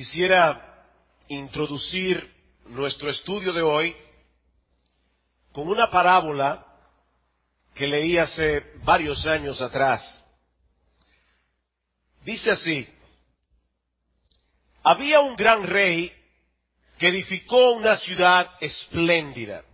Quisiera introducir nuestro estudio de hoy con una parábola que leí hace varios años atrás. Dice así: había un gran rey que edificó una ciudad espléndida,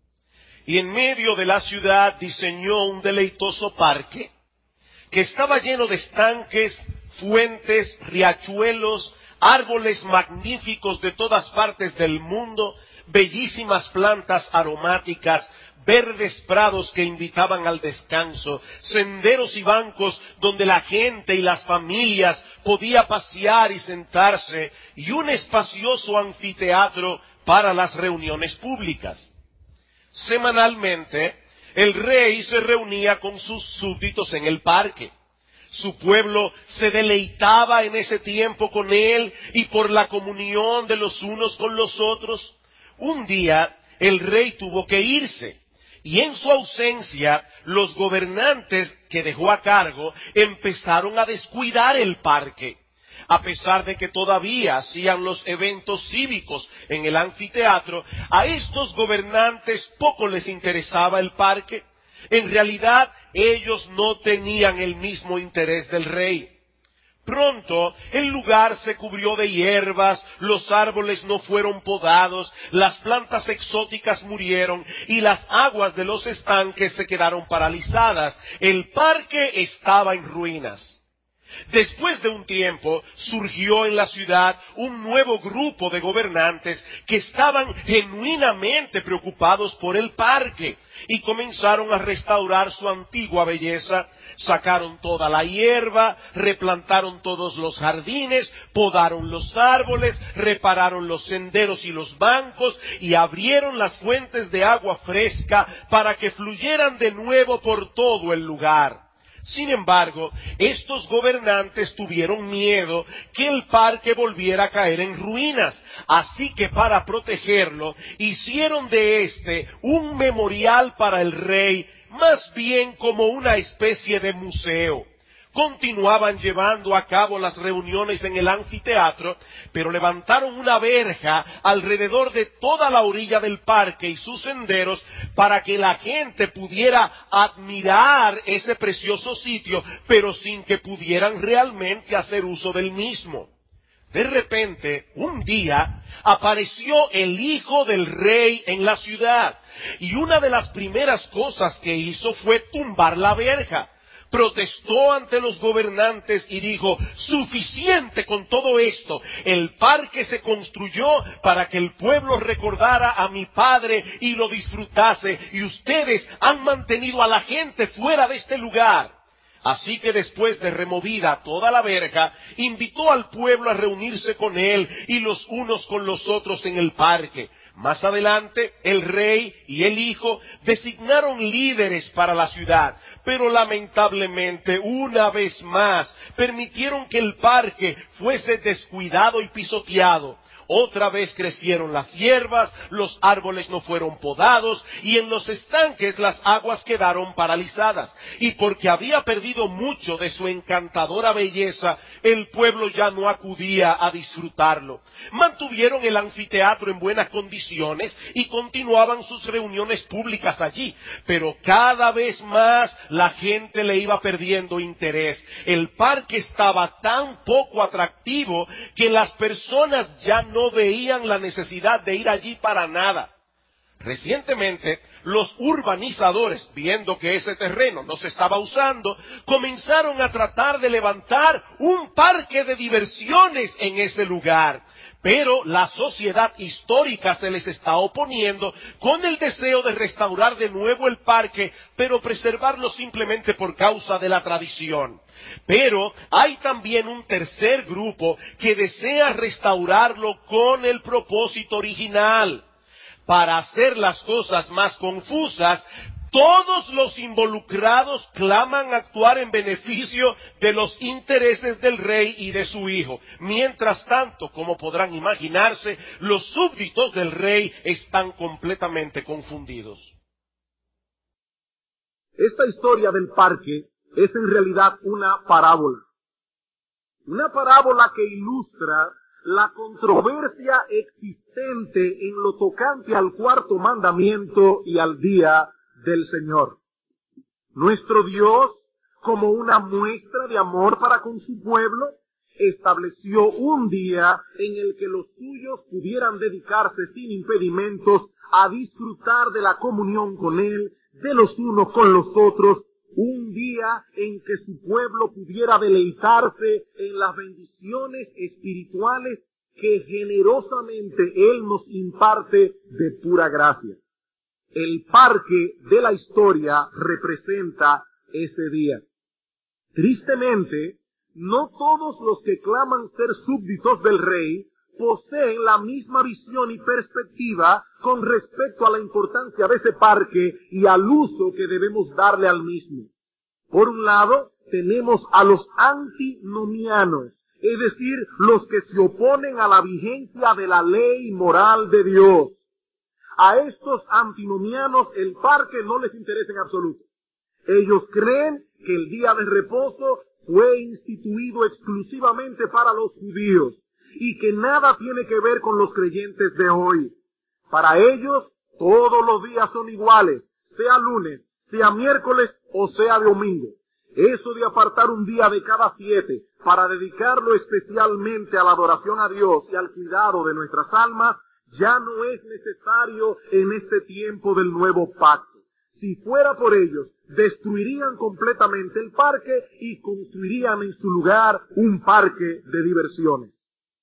y en medio de la ciudad diseñó un deleitoso parque que estaba lleno de estanques, fuentes, riachuelos, árboles magníficos de todas partes del mundo, bellísimas plantas aromáticas, verdes prados que invitaban al descanso, senderos y bancos donde la gente y las familias podía pasear y sentarse, y un espacioso anfiteatro para las reuniones públicas. Semanalmente, el rey se reunía con sus súbditos en el parque. Su pueblo se deleitaba en ese tiempo con él y por la comunión de los unos con los otros. Un día el rey tuvo que irse, y en su ausencia los gobernantes que dejó a cargo empezaron a descuidar el parque. A pesar de que todavía hacían los eventos cívicos en el anfiteatro, a estos gobernantes poco les interesaba el parque. En realidad, ellos no tenían el mismo interés del rey. Pronto, el lugar se cubrió de hierbas, los árboles no fueron podados, las plantas exóticas murieron y las aguas de los estanques se quedaron paralizadas. El parque estaba en ruinas. Después de un tiempo, surgió en la ciudad un nuevo grupo de gobernantes que estaban genuinamente preocupados por el parque y comenzaron a restaurar su antigua belleza. Sacaron toda la hierba, replantaron todos los jardines, podaron los árboles, repararon los senderos y los bancos y abrieron las fuentes de agua fresca para que fluyeran de nuevo por todo el lugar. Sin embargo, estos gobernantes tuvieron miedo que el parque volviera a caer en ruinas, así que para protegerlo, hicieron de este un memorial para el rey, más bien como una especie de museo. Continuaban llevando a cabo las reuniones en el anfiteatro, pero levantaron una verja alrededor de toda la orilla del parque y sus senderos para que la gente pudiera admirar ese precioso sitio, pero sin que pudieran realmente hacer uso del mismo. De repente, un día, apareció el hijo del rey en la ciudad, y una de las primeras cosas que hizo fue tumbar la verja. Protestó ante los gobernantes y dijo: suficiente con todo esto, el parque se construyó para que el pueblo recordara a mi padre y lo disfrutase, y ustedes han mantenido a la gente fuera de este lugar. Así que después de removida toda la verja, invitó al pueblo a reunirse con él y los unos con los otros en el parque. Más adelante, el rey y el hijo designaron líderes para la ciudad, pero lamentablemente, una vez más, permitieron que el parque fuese descuidado y pisoteado. Otra vez crecieron las hierbas, los árboles no fueron podados y en los estanques las aguas quedaron paralizadas. Y porque había perdido mucho de su encantadora belleza, el pueblo ya no acudía a disfrutarlo. Mantuvieron el anfiteatro en buenas condiciones y continuaban sus reuniones públicas allí, pero cada vez más la gente le iba perdiendo interés. El parque estaba tan poco atractivo que las personas ya no veían la necesidad de ir allí para nada. Recientemente, los urbanizadores, viendo que ese terreno no se estaba usando, comenzaron a tratar de levantar un parque de diversiones en ese lugar. Pero la sociedad histórica se les está oponiendo con el deseo de restaurar de nuevo el parque, pero preservarlo simplemente por causa de la tradición. Pero hay también un tercer grupo que desea restaurarlo con el propósito original. Para hacer las cosas más confusas, todos los involucrados claman actuar en beneficio de los intereses del rey y de su hijo. Mientras tanto, como podrán imaginarse, los súbditos del rey están completamente confundidos. Esta historia del parque es en realidad una parábola. Una parábola que ilustra la controversia existente en lo tocante al cuarto mandamiento y al día del Señor. Nuestro Dios, como una muestra de amor para con su pueblo, estableció un día en el que los suyos pudieran dedicarse sin impedimentos a disfrutar de la comunión con Él, de los unos con los otros, un día en que su pueblo pudiera deleitarse en las bendiciones espirituales que generosamente Él nos imparte de pura gracia. El parque de la historia representa ese día. Tristemente, no todos los que claman ser súbditos del rey poseen la misma visión y perspectiva con respecto a la importancia de ese parque y al uso que debemos darle al mismo. Por un lado, tenemos a los antinomianos, es decir, los que se oponen a la vigencia de la ley moral de Dios. A estos antinomianos el parque no les interesa en absoluto. Ellos creen que el día de reposo fue instituido exclusivamente para los judíos y que nada tiene que ver con los creyentes de hoy. Para ellos, todos los días son iguales, sea lunes, sea miércoles o sea domingo. Eso de apartar un día de cada 7 para dedicarlo especialmente a la adoración a Dios y al cuidado de nuestras almas, ya no es necesario en este tiempo del nuevo pacto. Si fuera por ellos, destruirían completamente el parque y construirían en su lugar un parque de diversiones.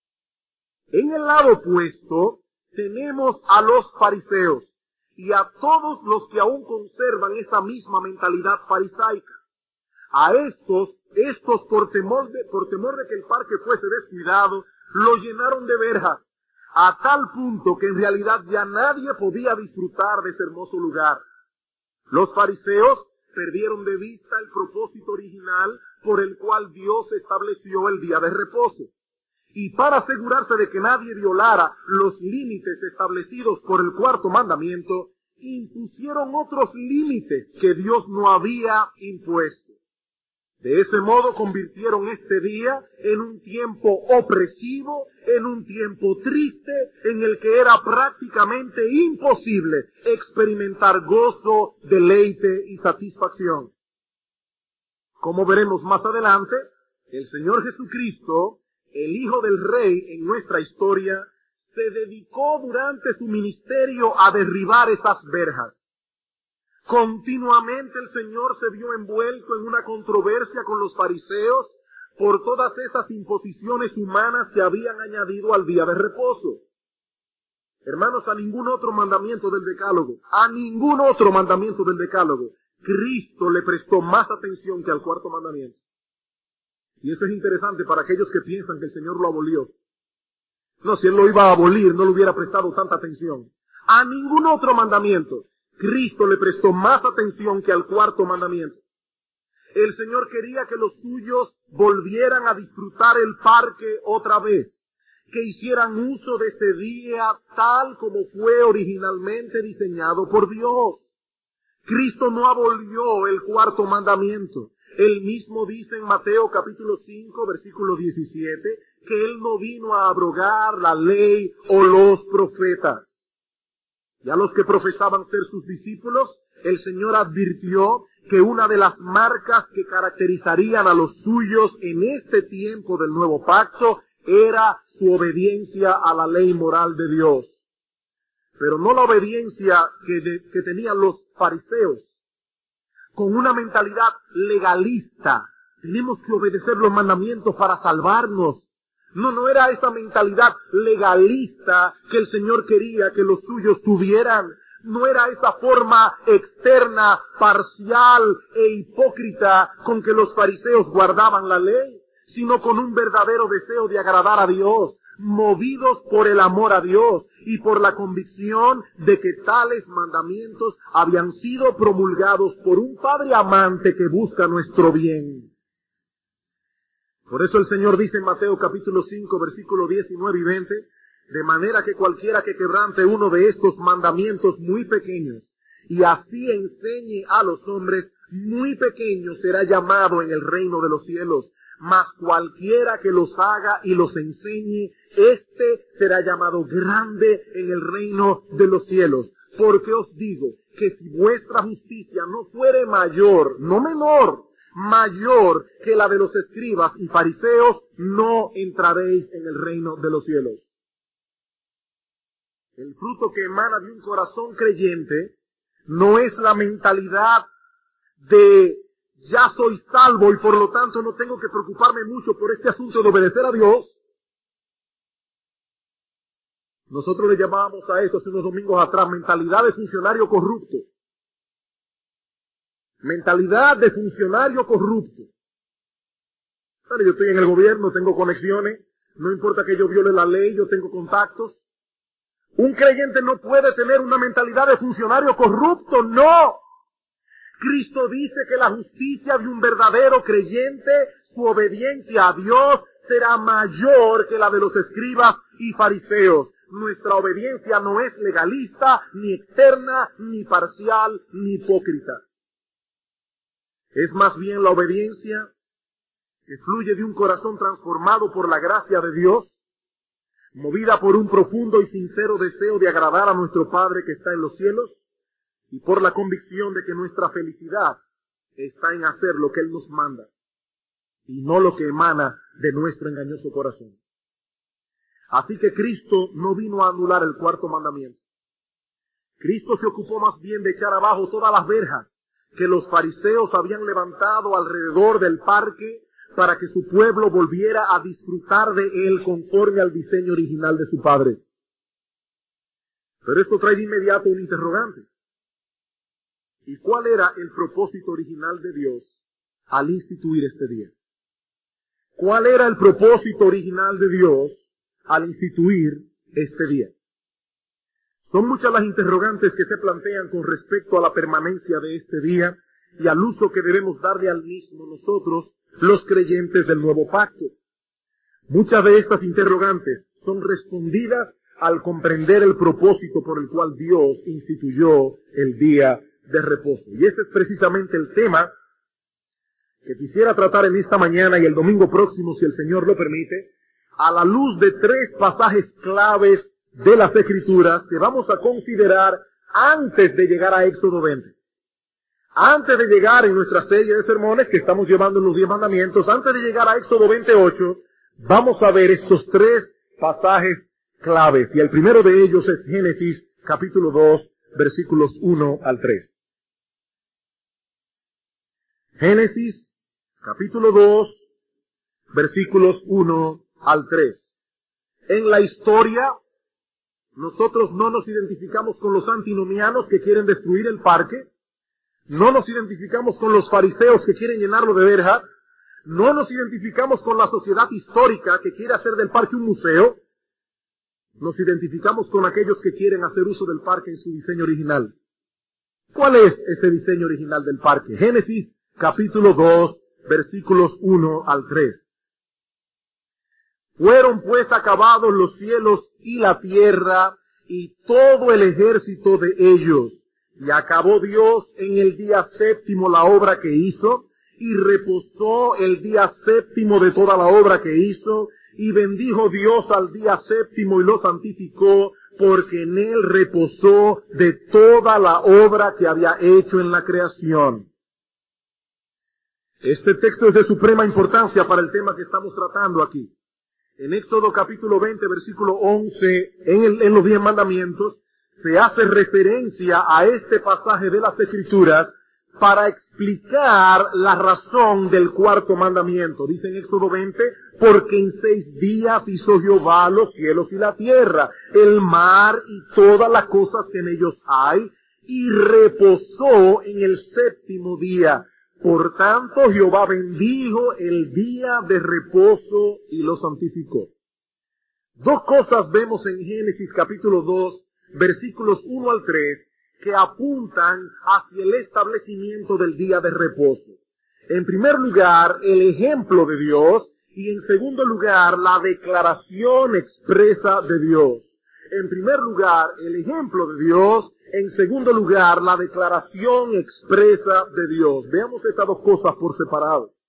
En el lado opuesto, tenemos a los fariseos y a todos los que aún conservan esa misma mentalidad farisaica. A estos por temor de que el parque fuese descuidado, lo llenaron de verjas, a tal punto que en realidad ya nadie podía disfrutar de ese hermoso lugar. Los fariseos perdieron de vista el propósito original por el cual Dios estableció el día de reposo. Y para asegurarse de que nadie violara los límites establecidos por el cuarto mandamiento, impusieron otros límites que Dios no había impuesto. De ese modo convirtieron este día en un tiempo opresivo, en un tiempo triste, en el que era prácticamente imposible experimentar gozo, deleite y satisfacción. Como veremos más adelante, el Señor Jesucristo, el Hijo del Rey en nuestra historia, se dedicó durante su ministerio a derribar esas verjas. Continuamente el Señor se vio envuelto en una controversia con los fariseos por todas esas imposiciones humanas que habían añadido al día de reposo. Hermanos, a ningún otro mandamiento del Decálogo, Cristo le prestó más atención que al cuarto mandamiento. Y eso es interesante para aquellos que piensan que el Señor lo abolió. No, si Él lo iba a abolir, no le hubiera prestado tanta atención. A ningún otro mandamiento Cristo le prestó más atención que al cuarto mandamiento. El Señor quería que los suyos volvieran a disfrutar el parque otra vez, que hicieran uso de ese día tal como fue originalmente diseñado por Dios. Cristo no abolió el cuarto mandamiento. Él mismo dice en Mateo capítulo 5, versículo 17, que Él no vino a abrogar la ley o los profetas. Y a los que profesaban ser sus discípulos, el Señor advirtió que una de las marcas que caracterizarían a los suyos en este tiempo del nuevo pacto era su obediencia a la ley moral de Dios. Pero no la obediencia que tenían los fariseos, con una mentalidad legalista. Tenemos que obedecer los mandamientos para salvarnos. No era esa mentalidad legalista que el Señor quería que los suyos tuvieran. No era esa forma externa, parcial e hipócrita con que los fariseos guardaban la ley, sino con un verdadero deseo de agradar a Dios, movidos por el amor a Dios y por la convicción de que tales mandamientos habían sido promulgados por un Padre amante que busca nuestro bien. Por eso el Señor dice en Mateo capítulo 5, versículo 19 y 20, de manera que cualquiera que quebrante uno de estos mandamientos muy pequeños y así enseñe a los hombres, muy pequeño será llamado en el reino de los cielos. mas cualquiera que los haga y los enseñe, éste será llamado grande en el reino de los cielos. Porque os digo que si vuestra justicia no fuere mayor, no menor, mayor que la de los escribas y fariseos, no entraréis en el reino de los cielos. El fruto que emana de un corazón creyente no es la mentalidad de ya soy salvo y por lo tanto no tengo que preocuparme mucho por este asunto de obedecer a Dios. Nosotros le llamábamos a esto hace unos domingos atrás mentalidad de funcionario corrupto. Mentalidad de funcionario corrupto. Pero yo estoy en el gobierno, tengo conexiones, no importa que yo viole la ley, yo tengo contactos. Un creyente no puede tener una mentalidad de funcionario corrupto, no. Cristo dice que la justicia de un verdadero creyente, su obediencia a Dios, será mayor que la de los escribas y fariseos. Nuestra obediencia no es legalista, ni externa, ni parcial, ni hipócrita. Es más bien la obediencia que fluye de un corazón transformado por la gracia de Dios, movida por un profundo y sincero deseo de agradar a nuestro Padre que está en los cielos, y por la convicción de que nuestra felicidad está en hacer lo que Él nos manda, y no lo que emana de nuestro engañoso corazón. Así que Cristo no vino a anular el cuarto mandamiento. Cristo se ocupó más bien de echar abajo todas las verjas que los fariseos habían levantado alrededor del parque para que su pueblo volviera a disfrutar de él conforme al diseño original de su Padre. Pero esto trae de inmediato un interrogante. ¿Y cuál era el propósito original de Dios al instituir este día? ¿Cuál era el propósito original de Dios al instituir este día? Son muchas las interrogantes que se plantean con respecto a la permanencia de este día y al uso que debemos darle al mismo nosotros, los creyentes del nuevo pacto. Muchas de estas interrogantes son respondidas al comprender el propósito por el cual Dios instituyó el día de reposo. Y ese es precisamente el tema que quisiera tratar en esta mañana y el domingo próximo, si el Señor lo permite, a la luz de 3 pasajes claves de las Escrituras que vamos a considerar antes de llegar a Éxodo 20. Antes de llegar en nuestra serie de sermones que estamos llevando en los 10 mandamientos, antes de llegar a Éxodo 28, vamos a ver estos 3 pasajes claves. Y el primero de ellos es Génesis capítulo 2, versículos 1 al 3. Génesis capítulo 2, versículos 1 al 3. En la historia, nosotros no nos identificamos con los antinomianos que quieren destruir el parque, no nos identificamos con los fariseos que quieren llenarlo de verjas, no nos identificamos con la sociedad histórica que quiere hacer del parque un museo, nos identificamos con aquellos que quieren hacer uso del parque en su diseño original. ¿Cuál es ese diseño original del parque? Génesis capítulo 2, versículos 1 al 3. Fueron pues acabados los cielos y la tierra y todo el ejército de ellos. Y acabó Dios en el día séptimo la obra que hizo, y reposó el día séptimo de toda la obra que hizo, y bendijo Dios al día séptimo y lo santificó, porque en él reposó de toda la obra que había hecho en la creación. Este texto es de suprema importancia para el tema que estamos tratando aquí. En Éxodo capítulo 20, versículo 11, en los 10 mandamientos, se hace referencia a este pasaje de las Escrituras para explicar la razón del cuarto mandamiento. Dice en Éxodo 20, porque en 6 días hizo Jehová los cielos y la tierra, el mar y todas las cosas que en ellos hay, y reposó en el séptimo día. Por tanto, Jehová bendijo el día de reposo y lo santificó. 2 cosas vemos en Génesis capítulo 2, versículos 1 al 3, que apuntan hacia el establecimiento del día de reposo. En primer lugar, el ejemplo de Dios, y en segundo lugar, la declaración expresa de Dios. En primer lugar, el ejemplo de Dios. En segundo lugar, la declaración expresa de Dios. Veamos estas 2 cosas por separado.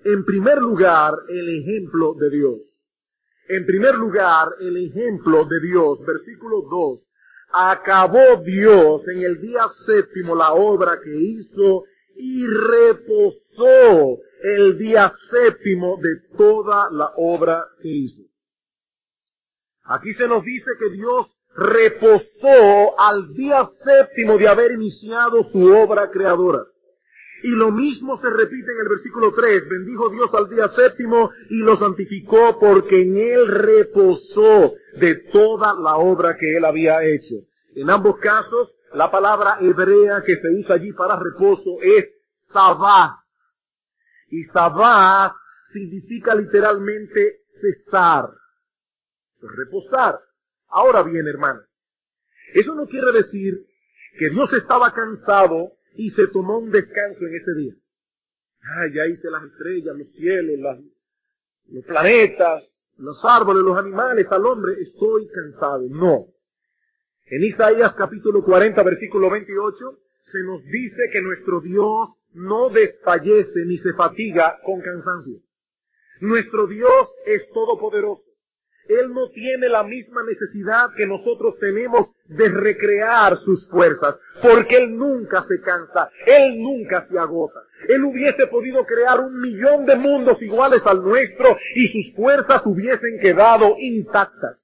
En primer lugar, el ejemplo de Dios. En primer lugar, el ejemplo de Dios. Versículo 2. Acabó Dios en el día séptimo la obra que hizo y reposó el día séptimo de toda la obra que hizo. Aquí se nos dice que Dios reposó al día séptimo de haber iniciado su obra creadora. Y lo mismo se repite en el versículo 3. Bendijo Dios al día séptimo y lo santificó porque en él reposó de toda la obra que él había hecho. En ambos casos, la palabra hebrea que se usa allí para reposo es sabá. Y sabá significa literalmente cesar, reposar. Ahora bien, hermanos, eso no quiere decir que Dios estaba cansado y se tomó un descanso en ese día. Ya hice las estrellas, los cielos, los planetas, los árboles, los animales, al hombre, estoy cansado. No. En Isaías capítulo 40, versículo 28, se nos dice que nuestro Dios no desfallece ni se fatiga con cansancio. Nuestro Dios es todopoderoso. Él no tiene la misma necesidad que nosotros tenemos de recrear sus fuerzas, porque Él nunca se cansa, Él nunca se agota. Él hubiese podido crear 1.000.000 de mundos iguales al nuestro y sus fuerzas hubiesen quedado intactas.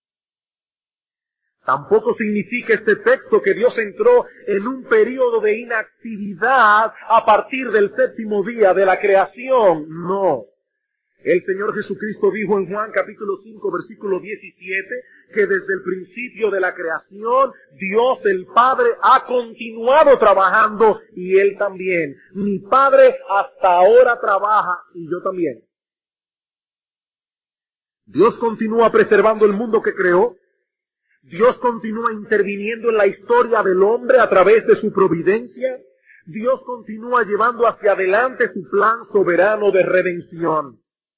Tampoco significa este texto que Dios entró en un periodo de inactividad a partir del séptimo día de la creación. No. El Señor Jesucristo dijo en Juan capítulo 5 versículo 17 que desde el principio de la creación Dios el Padre ha continuado trabajando y Él también. Mi Padre hasta ahora trabaja y yo también. Dios continúa preservando el mundo que creó. Dios continúa interviniendo en la historia del hombre a través de su providencia. Dios continúa llevando hacia adelante su plan soberano de redención.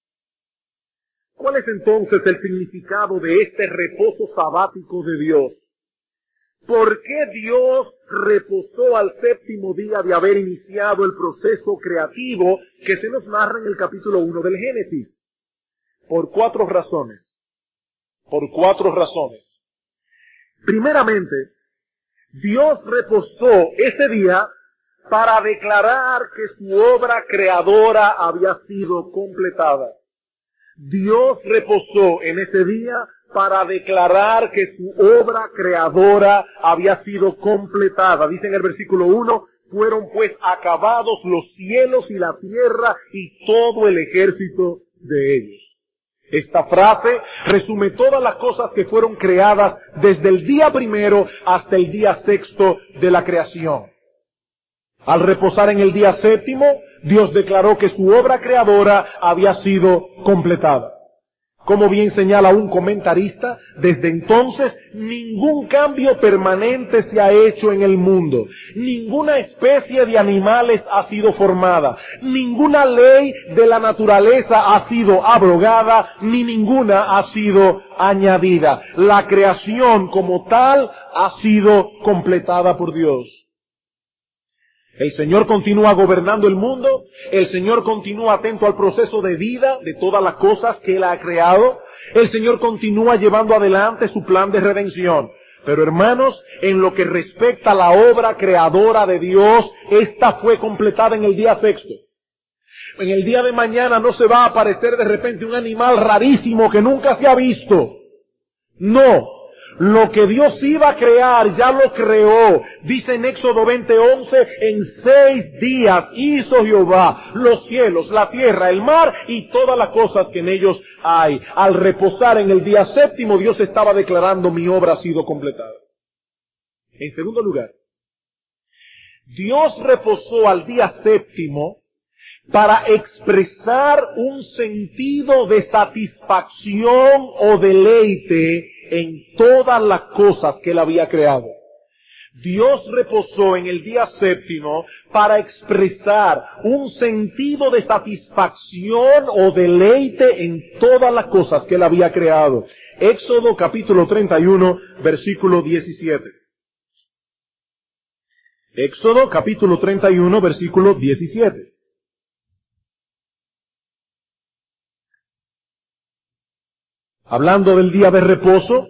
¿Cuál es entonces el significado de este reposo sabático de Dios? ¿Por qué Dios reposó al séptimo día de haber iniciado el proceso creativo que se nos narra en el capítulo 1 del Génesis? Por 4 razones. Por 4 razones. Primeramente, Dios reposó ese día para declarar que su obra creadora había sido completada. Dios reposó en ese día para declarar que su obra creadora había sido completada. Dice en el versículo 1, fueron pues acabados los cielos y la tierra y todo el ejército de ellos. Esta frase resume todas las cosas que fueron creadas desde el día primero hasta el día sexto de la creación. Al reposar en el día séptimo, Dios declaró que su obra creadora había sido completada. Como bien señala un comentarista, desde entonces ningún cambio permanente se ha hecho en el mundo. Ninguna especie de animales ha sido formada. Ninguna ley de la naturaleza ha sido abrogada, ni ninguna ha sido añadida. La creación como tal ha sido completada por Dios. El Señor continúa gobernando el mundo, el Señor continúa atento al proceso de vida de todas las cosas que Él ha creado, el Señor continúa llevando adelante su plan de redención. Pero hermanos, en lo que respecta a la obra creadora de Dios, esta fue completada en el día sexto. En el día de mañana no se va a aparecer de repente un animal rarísimo que nunca se ha visto. No. Lo que Dios iba a crear, ya lo creó. Dice en Éxodo 20:11, en 6 días hizo Jehová los cielos, la tierra, el mar y todas las cosas que en ellos hay. Al reposar en el día séptimo, Dios estaba declarando mi obra ha sido completada. En segundo lugar, Dios reposó al día séptimo para expresar un sentido de satisfacción o deleite en todas las cosas que Él había creado. Dios reposó en el día séptimo para expresar un sentido de satisfacción o deleite en todas las cosas que Él había creado. Éxodo capítulo 31, versículo 17. Éxodo capítulo 31, versículo 17. Hablando del día de reposo,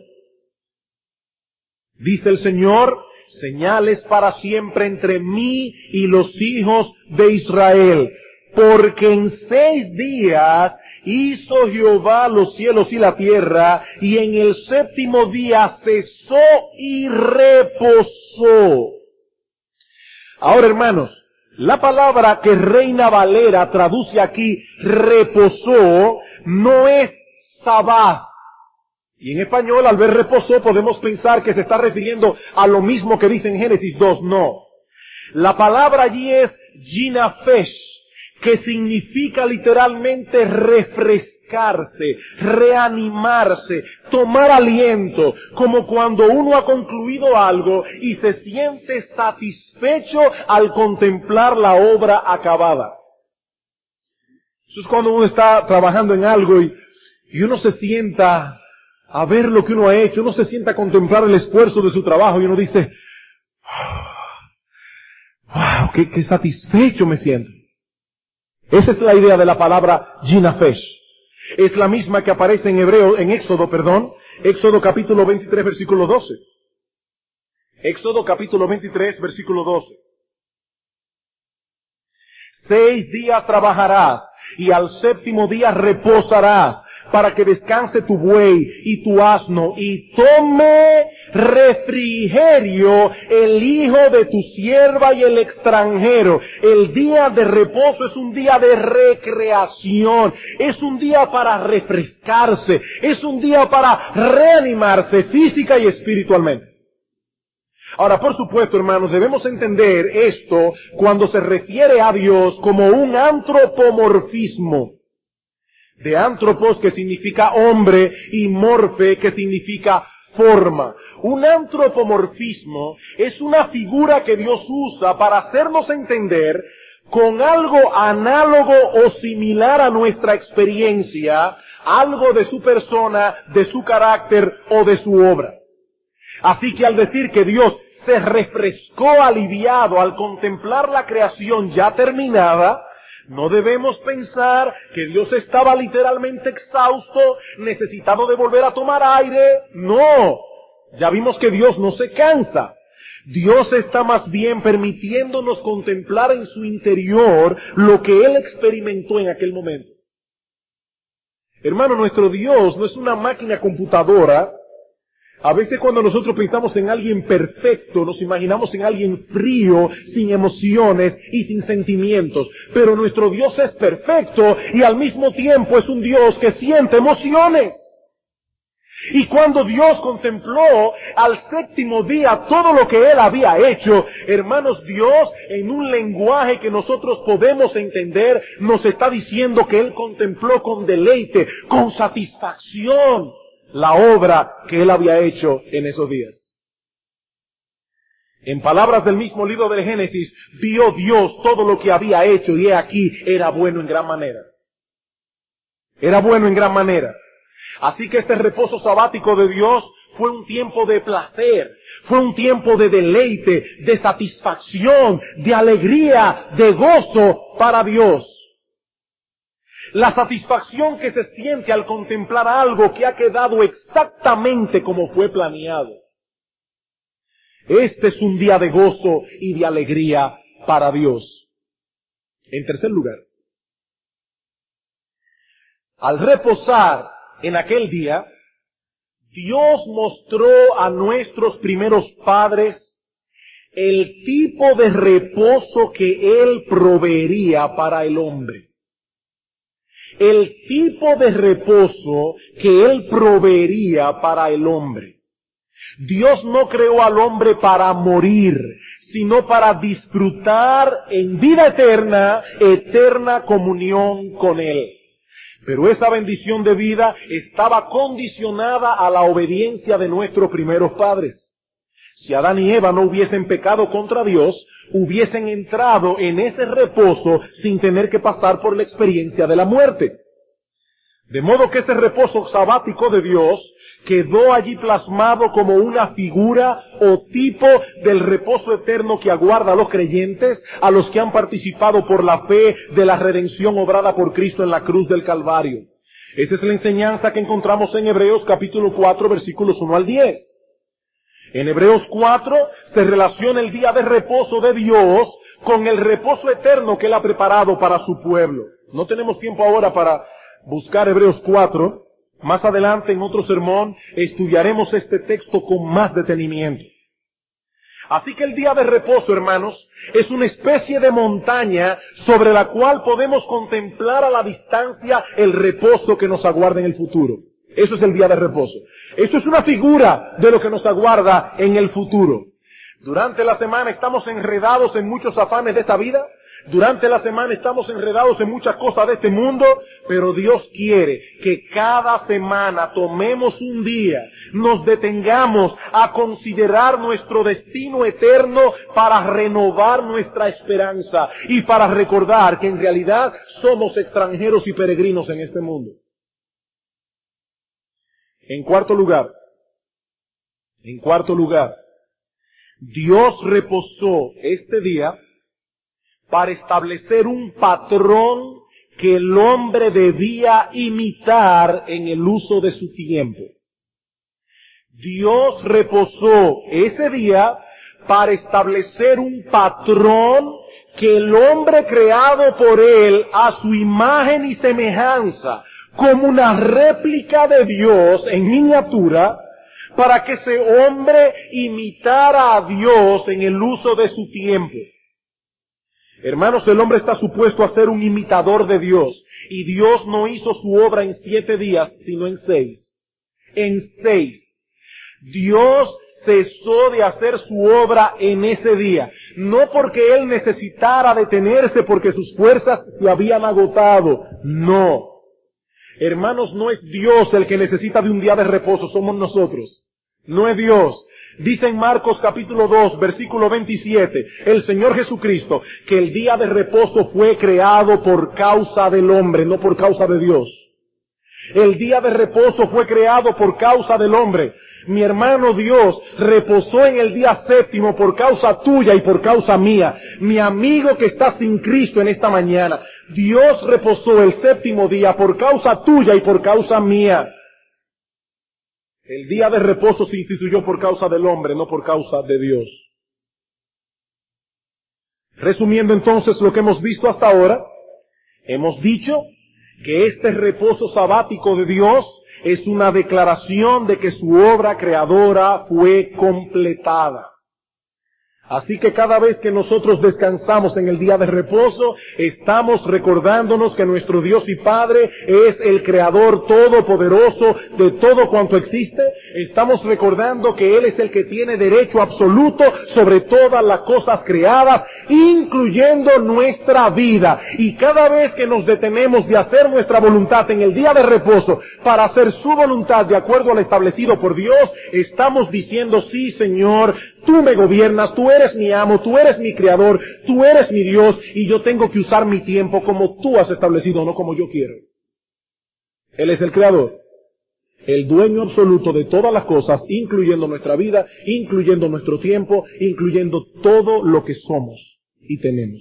dice el Señor, señales para siempre entre mí y los hijos de Israel, porque en 6 días hizo Jehová los cielos y la tierra, y en el 7º día cesó y reposó. Ahora, hermanos, la palabra que Reina Valera traduce aquí, reposó, no es sabbat. Y en español, al ver reposó, podemos pensar que se está refiriendo a lo mismo que dice en Génesis 2. No. La palabra allí es ginafesh, que significa literalmente refrescarse, reanimarse, tomar aliento, como cuando uno ha concluido algo y se siente satisfecho al contemplar la obra acabada. Eso es cuando uno está trabajando en algo y uno se sienta a ver lo que uno ha hecho, uno se sienta a contemplar el esfuerzo de su trabajo y uno dice, wow, qué satisfecho me siento. Esa es la idea de la palabra ginafesh. Es la misma que aparece en Éxodo capítulo 23, versículo 12. Éxodo capítulo 23, versículo 12. 6 días trabajarás y al 7º día reposarás, para que descanse tu buey y tu asno, y tome refrigerio el hijo de tu sierva y el extranjero. El día de reposo es un día de recreación, es un día para refrescarse, es un día para reanimarse física y espiritualmente. Ahora, por supuesto, hermanos, debemos entender esto cuando se refiere a Dios como un antropomorfismo. De antropos, que significa hombre, y morfe, que significa forma. Un antropomorfismo es una figura que Dios usa para hacernos entender con algo análogo o similar a nuestra experiencia, algo de su persona, de su carácter o de su obra. Así que al decir que Dios se refrescó aliviado al contemplar la creación ya terminada, no debemos pensar que Dios estaba literalmente exhausto, necesitado de volver a tomar aire. No, ya vimos que Dios no se cansa. Dios está más bien permitiéndonos contemplar en su interior lo que Él experimentó en aquel momento. Hermano, nuestro Dios no es una máquina computadora. A veces cuando nosotros pensamos en alguien perfecto, nos imaginamos en alguien frío, sin emociones y sin sentimientos. Pero nuestro Dios es perfecto y al mismo tiempo es un Dios que siente emociones. Y cuando Dios contempló al 7º día todo lo que Él había hecho, hermanos, Dios en un lenguaje que nosotros podemos entender, nos está diciendo que Él contempló con deleite, con satisfacción, la obra que Él había hecho en esos días. En palabras del mismo libro del Génesis, vio Dios todo lo que había hecho y he aquí, era bueno en gran manera. Era bueno en gran manera. Así que este reposo sabático de Dios fue un tiempo de placer, fue un tiempo de deleite, de satisfacción, de alegría, de gozo para Dios. La satisfacción que se siente al contemplar algo que ha quedado exactamente como fue planeado. Este es un día de gozo y de alegría para Dios. En tercer lugar, al reposar en aquel día, Dios mostró a nuestros primeros padres el tipo de reposo que Él proveería para el hombre. El tipo de reposo que Él proveería para el hombre. Dios no creó al hombre para morir, sino para disfrutar en vida eterna, eterna comunión con Él. Pero esa bendición de vida estaba condicionada a la obediencia de nuestros primeros padres. Si Adán y Eva no hubiesen pecado contra Dios, hubiesen entrado en ese reposo sin tener que pasar por la experiencia de la muerte. De modo que ese reposo sabático de Dios quedó allí plasmado como una figura o tipo del reposo eterno que aguarda a los creyentes, a los que han participado por la fe de la redención obrada por Cristo en la cruz del Calvario. Esa es la enseñanza que encontramos en Hebreos capítulo 4, versículos 1 al 10. En Hebreos 4 se relaciona el día de reposo de Dios con el reposo eterno que Él ha preparado para su pueblo. No tenemos tiempo ahora para buscar Hebreos 4. Más adelante en otro sermón estudiaremos este texto con más detenimiento. Así que el día de reposo, hermanos, es una especie de montaña sobre la cual podemos contemplar a la distancia el reposo que nos aguarda en el futuro. Eso es el día de reposo. Esto es una figura de lo que nos aguarda en el futuro. Durante la semana estamos enredados en muchos afanes de esta vida. Durante la semana estamos enredados en muchas cosas de este mundo, pero Dios quiere que cada semana tomemos un día, nos detengamos a considerar nuestro destino eterno para renovar nuestra esperanza y para recordar que en realidad somos extranjeros y peregrinos en este mundo. En cuarto lugar, Dios reposó este día para establecer un patrón que el hombre debía imitar en el uso de su tiempo. Dios reposó ese día para establecer un patrón que el hombre creado por Él a su imagen y semejanza, como una réplica de Dios en miniatura, para que ese hombre imitara a Dios en el uso de su tiempo. Hermanos, el hombre está supuesto a ser un imitador de Dios, y Dios no hizo su obra en 7 días, sino en 6. En 6. Dios cesó de hacer su obra en ese día, no porque Él necesitara detenerse porque sus fuerzas se habían agotado, no. Hermanos, no es Dios el que necesita de un día de reposo, somos nosotros. No es Dios. Dice en Marcos capítulo 2, versículo 27, el Señor Jesucristo, que el día de reposo fue creado por causa del hombre, no por causa de Dios. El día de reposo fue creado por causa del hombre. Mi hermano, Dios reposó en el día séptimo por causa tuya y por causa mía. Mi amigo que está sin Cristo en esta mañana, Dios reposó el séptimo día por causa tuya y por causa mía. El día de reposo se instituyó por causa del hombre, no por causa de Dios. Resumiendo entonces lo que hemos visto hasta ahora, hemos dicho que este reposo sabático de Dios es una declaración de que su obra creadora fue completada. Así que cada vez que nosotros descansamos en el día de reposo, estamos recordándonos que nuestro Dios y Padre es el Creador todopoderoso de todo cuanto existe. Estamos recordando que Él es el que tiene derecho absoluto sobre todas las cosas creadas, incluyendo nuestra vida. Y cada vez que nos detenemos de hacer nuestra voluntad en el día de reposo para hacer su voluntad de acuerdo al establecido por Dios, estamos diciendo, sí, Señor, tú me gobiernas, tú eres mi amo, tú eres mi creador, tú eres mi Dios, y yo tengo que usar mi tiempo como tú has establecido, no como yo quiero. Él es el creador, el dueño absoluto de todas las cosas, incluyendo nuestra vida, incluyendo nuestro tiempo, incluyendo todo lo que somos y tenemos.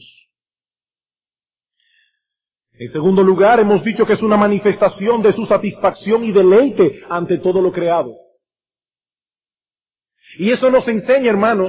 En segundo lugar, hemos dicho que es una manifestación de su satisfacción y deleite ante todo lo creado. Y eso nos enseña, hermanos,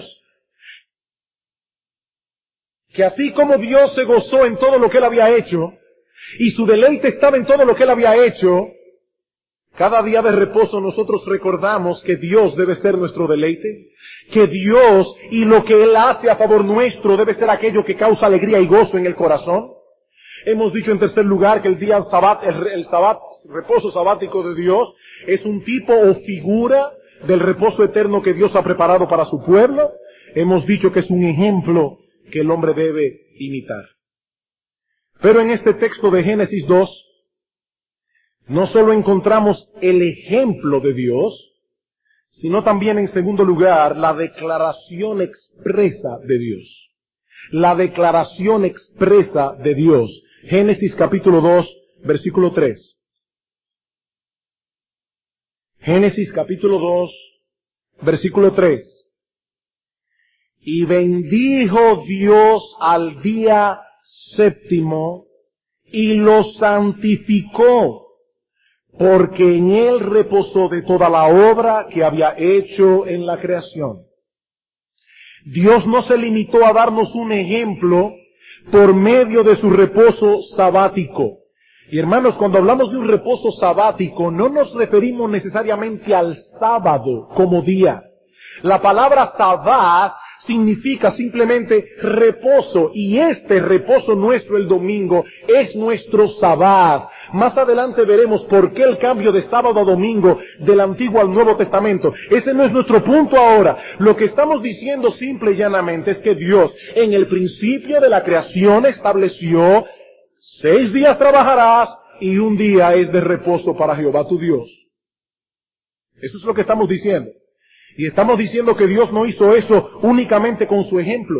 que así como Dios se gozó en todo lo que Él había hecho, y su deleite estaba en todo lo que Él había hecho, cada día de reposo nosotros recordamos que Dios debe ser nuestro deleite, que Dios y lo que Él hace a favor nuestro debe ser aquello que causa alegría y gozo en el corazón. Hemos dicho en tercer lugar que el día sabat, el reposo sabático de Dios es un tipo o figura del reposo eterno que Dios ha preparado para su pueblo. Hemos dicho que es un ejemplo que el hombre debe imitar. Pero en este texto de Génesis 2, no solo encontramos el ejemplo de Dios, sino también en segundo lugar la declaración expresa de Dios. La declaración expresa de Dios. Génesis capítulo 2, versículo 3. Génesis capítulo 2, versículo 3. Y bendijo Dios al día séptimo y lo santificó, porque en él reposó de toda la obra que había hecho en la creación. Dios no se limitó a darnos un ejemplo por medio de su reposo sabático. Y hermanos, cuando hablamos de un reposo sabático, no nos referimos necesariamente al sábado como día. La palabra sabbat significa simplemente reposo, y este reposo nuestro el domingo es nuestro sabbat. Más adelante veremos por qué el cambio de sábado a domingo del Antiguo al Nuevo Testamento. Ese no es nuestro punto ahora. Lo que estamos diciendo simple y llanamente es que Dios en el principio de la creación estableció 6 días trabajarás y un día es de reposo para Jehová tu Dios. Eso es lo que estamos diciendo. Y estamos diciendo que Dios no hizo eso únicamente con su ejemplo.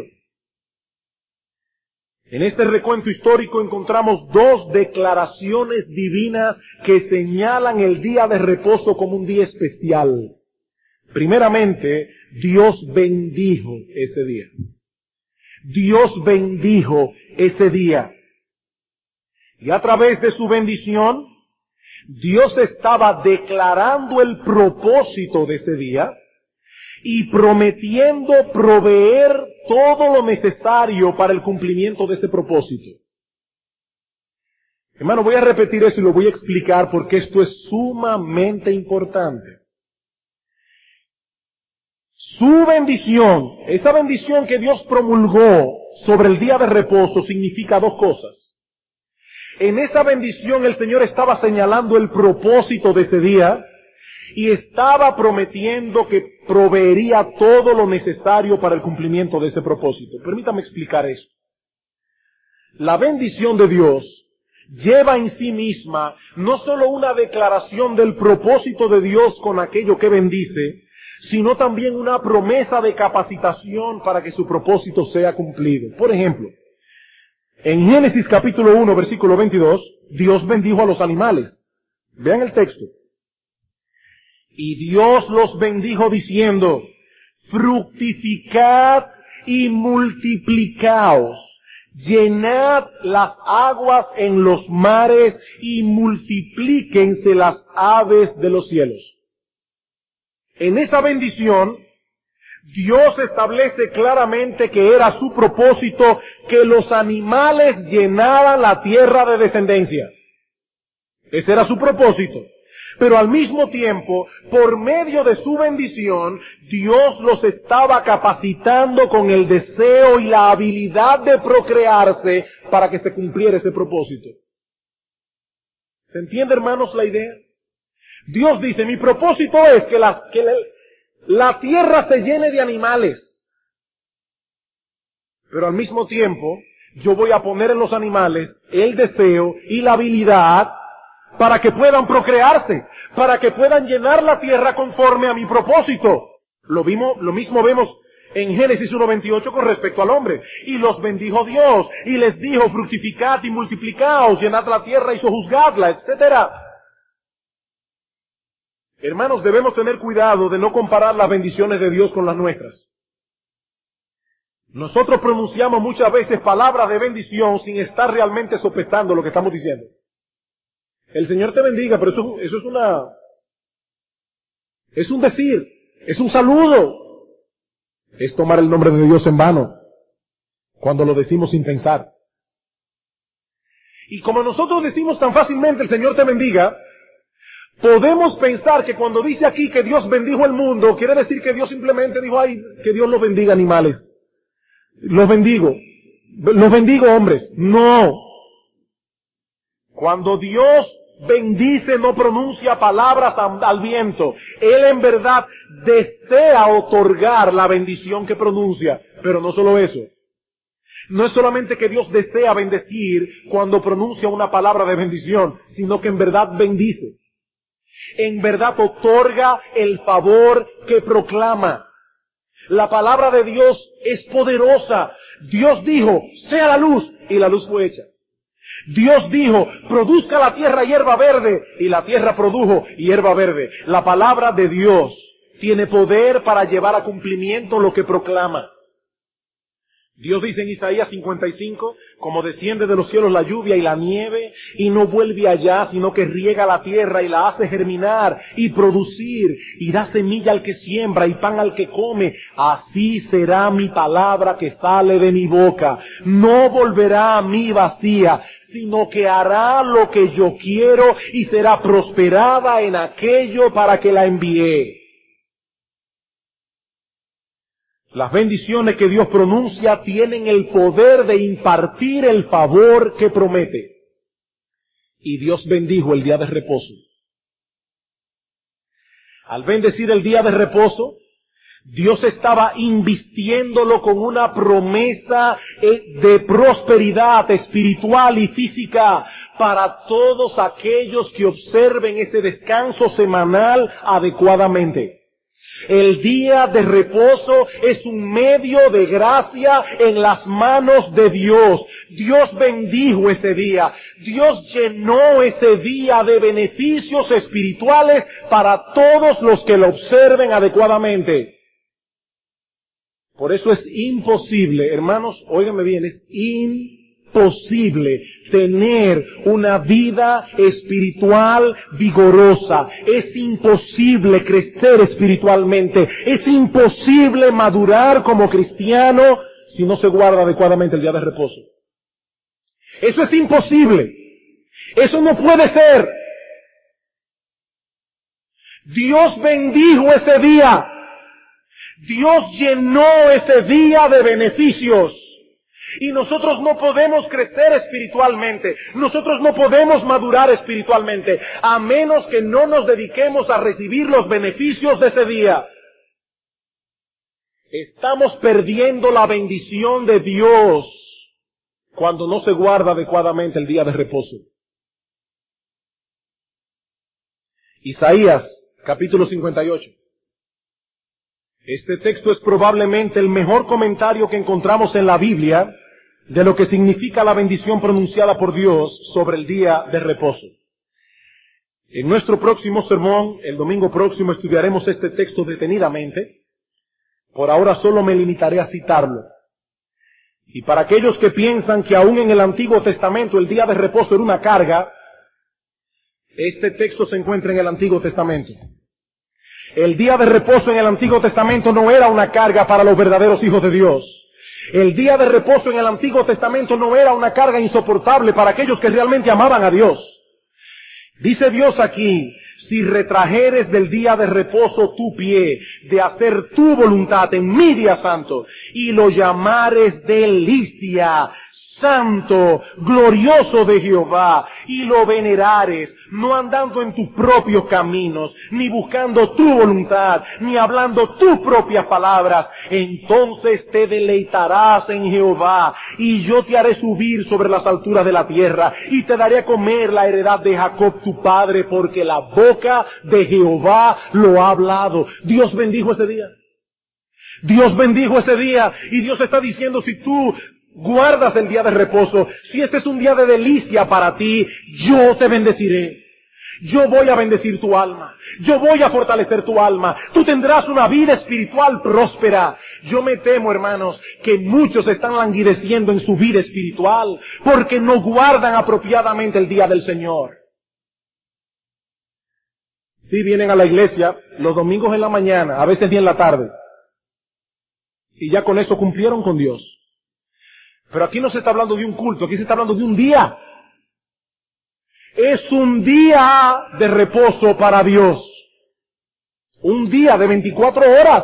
En este recuento histórico encontramos 2 declaraciones divinas que señalan el día de reposo como un día especial. Primeramente, Dios bendijo ese día. Dios bendijo ese día. Y a través de su bendición, Dios estaba declarando el propósito de ese día y prometiendo proveer todo lo necesario para el cumplimiento de ese propósito. Hermano, voy a repetir eso y lo voy a explicar porque esto es sumamente importante. Su bendición, esa bendición que Dios promulgó sobre el día de reposo, significa 2 cosas. En esa bendición el Señor estaba señalando el propósito de ese día y estaba prometiendo que proveería todo lo necesario para el cumplimiento de ese propósito. Permítame explicar esto. La bendición de Dios lleva en sí misma no solo una declaración del propósito de Dios con aquello que bendice, sino también una promesa de capacitación para que su propósito sea cumplido. Por ejemplo, en Génesis capítulo 1, versículo 22, Dios bendijo a los animales. Vean el texto. Y Dios los bendijo diciendo, fructificad y multiplicaos, llenad las aguas en los mares y multiplíquense las aves de los cielos. En esa bendición, Dios establece claramente que era su propósito que los animales llenaran la tierra de descendencia. Ese era su propósito. Pero al mismo tiempo, por medio de su bendición, Dios los estaba capacitando con el deseo y la habilidad de procrearse para que se cumpliera ese propósito. ¿Se entiende, hermanos, la idea? Dios dice, mi propósito es que la tierra se llene de animales. Pero al mismo tiempo, yo voy a poner en los animales el deseo y la habilidad para que puedan procrearse, para que puedan llenar la tierra conforme a mi propósito. Lo mismo vemos en Génesis 1:28 con respecto al hombre. Y los bendijo Dios, y les dijo, fructificad y multiplicaos, llenad la tierra y sojuzgadla, etc. Hermanos, debemos tener cuidado de no comparar las bendiciones de Dios con las nuestras. Nosotros pronunciamos muchas veces palabras de bendición sin estar realmente sopesando lo que estamos diciendo. El Señor te bendiga, pero eso es un decir, es un saludo. Es tomar el nombre de Dios en vano cuando lo decimos sin pensar. Y como nosotros decimos tan fácilmente el Señor te bendiga, podemos pensar que cuando dice aquí que Dios bendijo el mundo, quiere decir que Dios simplemente dijo, ay, que Dios los bendiga animales. Los bendigo hombres. No. Cuando Dios bendice, no pronuncia palabras al viento. Él en verdad desea otorgar la bendición que pronuncia. Pero no solo eso. No es solamente que Dios desea bendecir cuando pronuncia una palabra de bendición, sino que en verdad bendice. En verdad otorga el favor que proclama. La palabra de Dios es poderosa. Dios dijo, sea la luz, y la luz fue hecha. Dios dijo, produzca la tierra hierba verde, y la tierra produjo hierba verde. La palabra de Dios tiene poder para llevar a cumplimiento lo que proclama. Dios dice en Isaías 55, como desciende de los cielos la lluvia y la nieve, y no vuelve allá, sino que riega la tierra y la hace germinar y producir, y da semilla al que siembra y pan al que come, así será mi palabra que sale de mi boca. No volverá a mí vacía, sino que hará lo que yo quiero y será prosperada en aquello para que la envié. Las bendiciones que Dios pronuncia tienen el poder de impartir el favor que promete. Y Dios bendijo el día de reposo. Al bendecir el día de reposo, Dios estaba invistiéndolo con una promesa de prosperidad espiritual y física para todos aquellos que observen ese descanso semanal adecuadamente. El día de reposo es un medio de gracia en las manos de Dios. Dios bendijo ese día. Dios llenó ese día de beneficios espirituales para todos los que lo observen adecuadamente. Por eso es imposible, hermanos, óiganme bien, es imposible tener una vida espiritual vigorosa. Es imposible crecer espiritualmente. Es imposible madurar como cristiano si no se guarda adecuadamente el día de reposo. Eso es imposible. Eso no puede ser. Dios bendijo ese día. Dios llenó ese día de beneficios. Y nosotros no podemos crecer espiritualmente. Nosotros no podemos madurar espiritualmente a menos que no nos dediquemos a recibir los beneficios de ese día. Estamos perdiendo la bendición de Dios cuando no se guarda adecuadamente el día de reposo. Isaías, capítulo 58. Este texto es probablemente el mejor comentario que encontramos en la Biblia de lo que significa la bendición pronunciada por Dios sobre el día de reposo. En nuestro próximo sermón, el domingo próximo, estudiaremos este texto detenidamente. Por ahora solo me limitaré a citarlo. Y para aquellos que piensan que aún en el Antiguo Testamento el día de reposo era una carga, este texto se encuentra en el Antiguo Testamento. El día de reposo en el Antiguo Testamento no era una carga para los verdaderos hijos de Dios. El día de reposo en el Antiguo Testamento no era una carga insoportable para aquellos que realmente amaban a Dios. Dice Dios aquí, si retrajeres del día de reposo tu pie, de hacer tu voluntad en mi día santo, y lo llamares delicia, santo, glorioso de Jehová, y lo venerares, no andando en tus propios caminos, ni buscando tu voluntad, ni hablando tus propias palabras, entonces te deleitarás en Jehová, y yo te haré subir sobre las alturas de la tierra, y te daré a comer la heredad de Jacob tu padre, porque la boca de Jehová lo ha hablado. Dios bendijo ese día. Dios bendijo ese día, y Dios está diciendo, si tú guardas el día de reposo, si este es un día de delicia para ti, yo te bendeciré. Yo voy a bendecir tu alma. Yo voy a fortalecer tu alma. Tú tendrás una vida espiritual próspera. Yo me temo, hermanos, que muchos están languideciendo en su vida espiritual porque no guardan apropiadamente el día del Señor. Sí vienen a la iglesia los domingos en la mañana, a veces ni en la tarde. Y ya con eso cumplieron con Dios. Pero aquí no se está hablando de un culto, aquí se está hablando de un día. Es un día de reposo para Dios. Un día de 24 horas.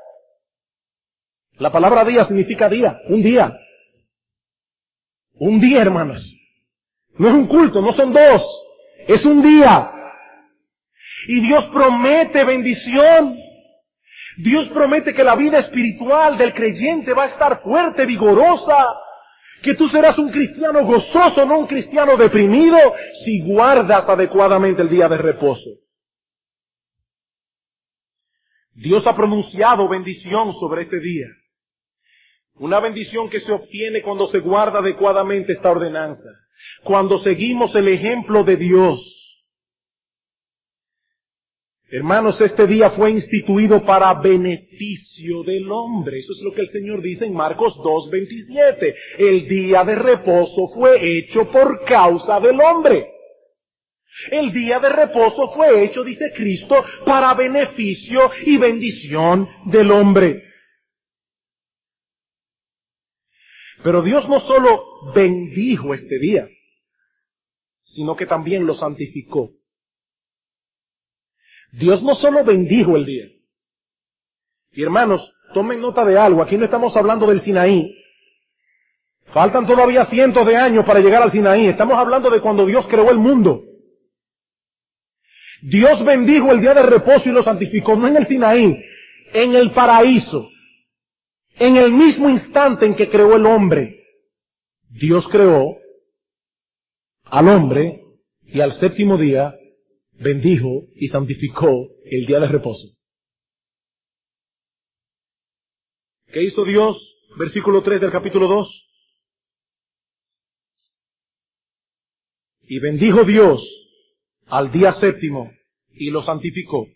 La palabra día significa día, un día. Un día, hermanos. No es un culto, no son dos. Es un día. Y Dios promete bendición. Dios promete que la vida espiritual del creyente va a estar fuerte, vigorosa. Que tú serás un cristiano gozoso, no un cristiano deprimido, si guardas adecuadamente el día de reposo. Dios ha pronunciado bendición sobre este día. Una bendición que se obtiene cuando se guarda adecuadamente esta ordenanza. Cuando seguimos el ejemplo de Dios. Hermanos, este día fue instituido para beneficio del hombre. Eso es lo que el Señor dice en Marcos 2:27. El día de reposo fue hecho por causa del hombre. El día de reposo fue hecho, dice Cristo, para beneficio y bendición del hombre. Pero Dios no solo bendijo este día, sino que también lo santificó. Dios no solo bendijo el día. Y hermanos, tomen nota de algo, aquí no estamos hablando del Sinaí. Faltan todavía cientos de años para llegar al Sinaí. Estamos hablando de cuando Dios creó el mundo. Dios bendijo el día de reposo y lo santificó, no en el Sinaí, en el paraíso. En el mismo instante en que creó el hombre, Dios creó al hombre y al séptimo día bendijo y santificó el día de reposo. ¿Qué hizo Dios? Versículo 3 del capítulo 2. Y bendijo Dios al día séptimo y lo santificó.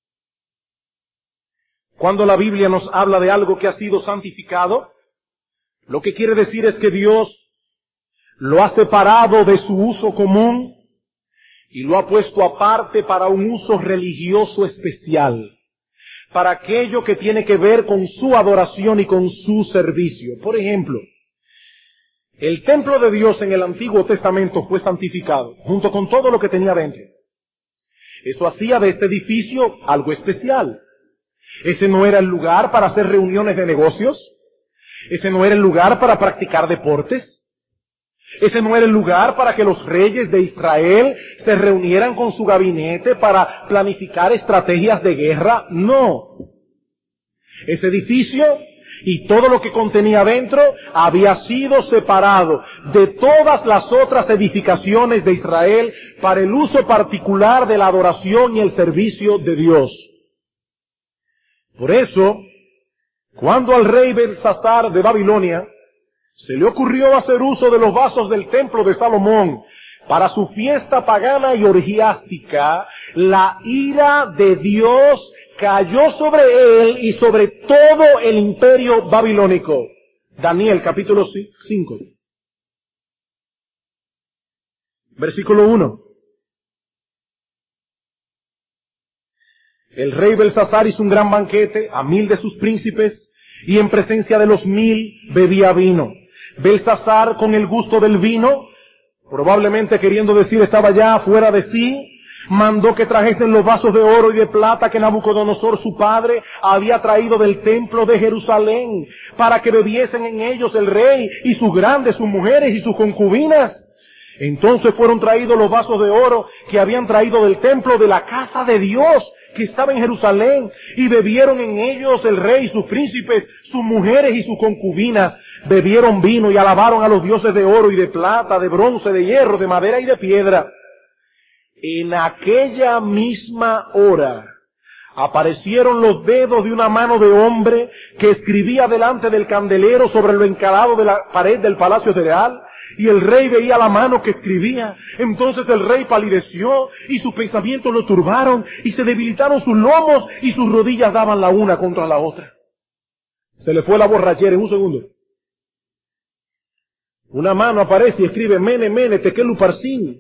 Cuando la Biblia nos habla de algo que ha sido santificado, lo que quiere decir es que Dios lo ha separado de su uso común y lo ha puesto aparte para un uso religioso especial, para aquello que tiene que ver con su adoración y con su servicio. Por ejemplo, el templo de Dios en el Antiguo Testamento fue santificado, junto con todo lo que tenía dentro. Eso hacía de este edificio algo especial. Ese no era el lugar para hacer reuniones de negocios. Ese no era el lugar para practicar deportes. Ese no era el lugar para que los reyes de Israel se reunieran con su gabinete para planificar estrategias de guerra. No. Ese edificio y todo lo que contenía dentro había sido separado de todas las otras edificaciones de Israel para el uso particular de la adoración y el servicio de Dios. Por eso, cuando al rey Belsasar de Babilonia se le ocurrió hacer uso de los vasos del templo de Salomón para su fiesta pagana y orgiástica, la ira de Dios cayó sobre él y sobre todo el imperio babilónico. Daniel capítulo 5, versículo 1. El rey Belsasar hizo un gran banquete a 1000 de sus príncipes y en presencia de los 1000 bebía vino. Belsasar, con el gusto del vino, probablemente queriendo decir estaba ya fuera de sí, mandó que trajesen los vasos de oro y de plata que Nabucodonosor su padre había traído del templo de Jerusalén, para que bebiesen en ellos el rey y sus grandes, sus mujeres y sus concubinas. Entonces fueron traídos los vasos de oro que habían traído del templo de la casa de Dios, que estaba en Jerusalén, y bebieron en ellos el rey, sus príncipes, sus mujeres y sus concubinas. Bebieron vino y alabaron a los dioses de oro y de plata, de bronce, de hierro, de madera y de piedra. En aquella misma hora aparecieron los dedos de una mano de hombre que escribía delante del candelero sobre lo encalado de la pared del palacio real, y el rey veía la mano que escribía. Entonces el rey palideció y sus pensamientos lo turbaron y se debilitaron sus lomos y sus rodillas daban la una contra la otra. Se le fue la borrachera en un segundo. Una mano aparece y escribe Mene, Mene, Tekel Uparsin.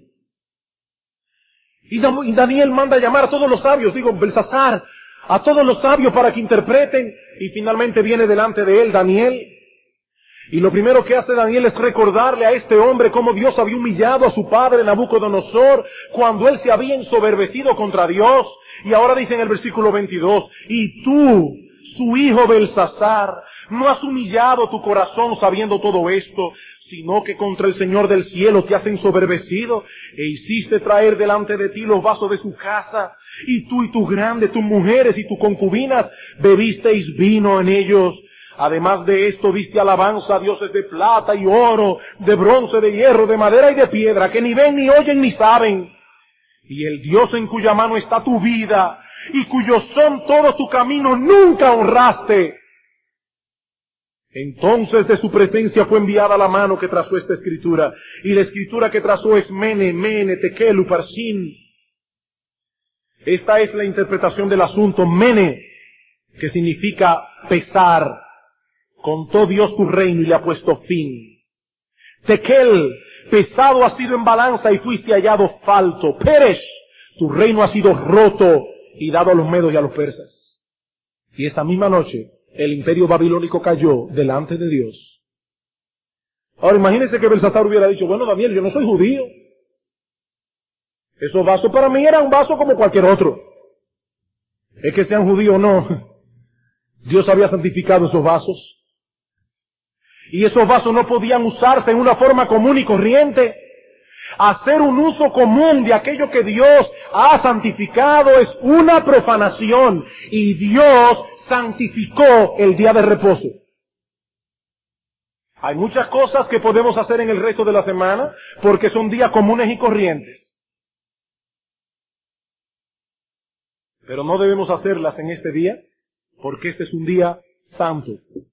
Y Daniel manda a llamar a todos los sabios, Belsasar, a todos los sabios para que interpreten. Y finalmente viene delante de él Daniel. Y lo primero que hace Daniel es recordarle a este hombre cómo Dios había humillado a su padre Nabucodonosor cuando él se había ensoberbecido contra Dios. Y ahora dice en el versículo 22, y tú, su hijo Belsasar, no has humillado tu corazón sabiendo todo esto, sino que contra el Señor del cielo te has ensoberbecido e hiciste traer delante de ti los vasos de su casa, y tú y tus grandes, tus mujeres y tus concubinas bebisteis vino en ellos. Además de esto diste alabanza a dioses de plata y oro, de bronce, de hierro, de madera y de piedra, que ni ven, ni oyen, ni saben. Y el Dios en cuya mano está tu vida, y cuyos son todos tus caminos, nunca honraste. Entonces de su presencia fue enviada la mano que trazó esta escritura, y la escritura que trazó es Mene, Mene, Tekel Uparsin. Esta es la interpretación del asunto. Mene, que significa pesar. Contó Dios tu reino y le ha puesto fin. Tekel, pesado has sido en balanza y fuiste hallado falto. Peresh, tu reino ha sido roto y dado a los medos y a los persas. Y esa misma noche, el imperio babilónico cayó delante de Dios. Ahora imagínense que Belsasar hubiera dicho, bueno, Daniel, yo no soy judío. Esos vasos para mí eran un vaso como cualquier otro. Es que sean judíos o no. Dios había santificado esos vasos. Y esos vasos no podían usarse en una forma común y corriente. Hacer un uso común de aquello que Dios ha santificado es una profanación. Y Dios santificó el día de reposo. Hay muchas cosas que podemos hacer en el resto de la semana porque son días comunes y corrientes. Pero no debemos hacerlas en este día porque este es un día santo.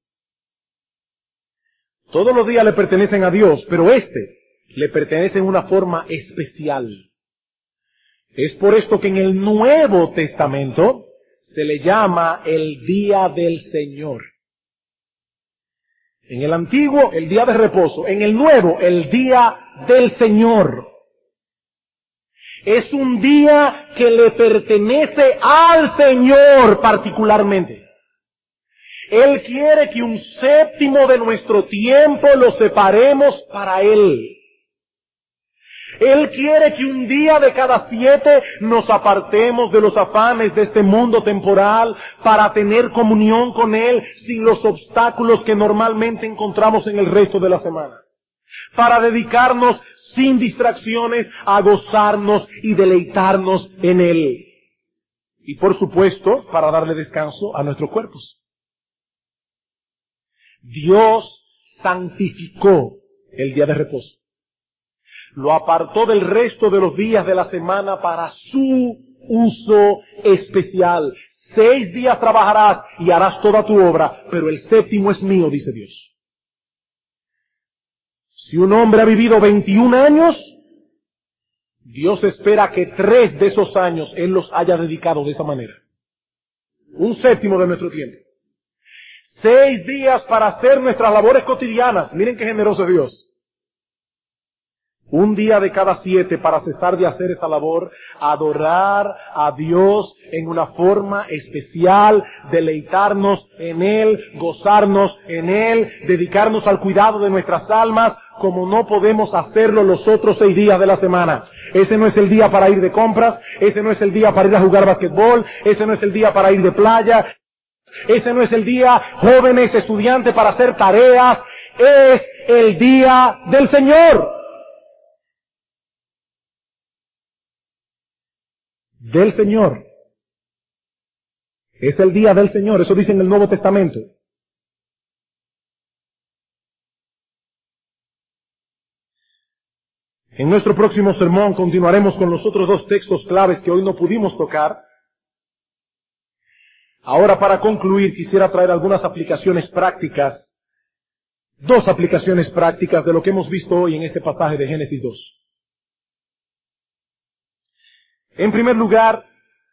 Todos los días le pertenecen a Dios, pero este le pertenece en una forma especial. Es por esto que en el Nuevo Testamento se le llama el día del Señor. En el Antiguo, el día de reposo. En el Nuevo, el día del Señor. Es un día que le pertenece al Señor particularmente. Él quiere que un séptimo de nuestro tiempo lo separemos para Él. Él quiere que un día de cada 7 nos apartemos de los afanes de este mundo temporal para tener comunión con Él sin los obstáculos que normalmente encontramos en el resto de la semana. Para dedicarnos sin distracciones a gozarnos y deleitarnos en Él. Y por supuesto, para darle descanso a nuestros cuerpos. Dios santificó el día de reposo. Lo apartó del resto de los días de la semana para su uso especial. 6 días trabajarás y harás toda tu obra, pero el séptimo es mío, dice Dios. Si un hombre ha vivido 21 años, Dios espera que 3 de esos años Él los haya dedicado de esa manera. Un séptimo de nuestro tiempo. 6 días para hacer nuestras labores cotidianas. Miren qué generoso es Dios. Un día de cada 7 para cesar de hacer esa labor, adorar a Dios en una forma especial, deleitarnos en Él, gozarnos en Él, dedicarnos al cuidado de nuestras almas, como no podemos hacerlo los otros 6 días de la semana. Ese no es el día para ir de compras, ese no es el día para ir a jugar basquetbol, ese no es el día para ir de playa, ese no es el día, jóvenes, estudiantes, para hacer tareas, es el día del Señor. Del Señor. Es el día del Señor, eso dice en el Nuevo Testamento. En nuestro próximo sermón continuaremos con los otros 2 textos claves que hoy no pudimos tocar. Ahora, para concluir, quisiera traer algunas aplicaciones prácticas, 2 aplicaciones prácticas de lo que hemos visto hoy en este pasaje de Génesis 2. En primer lugar,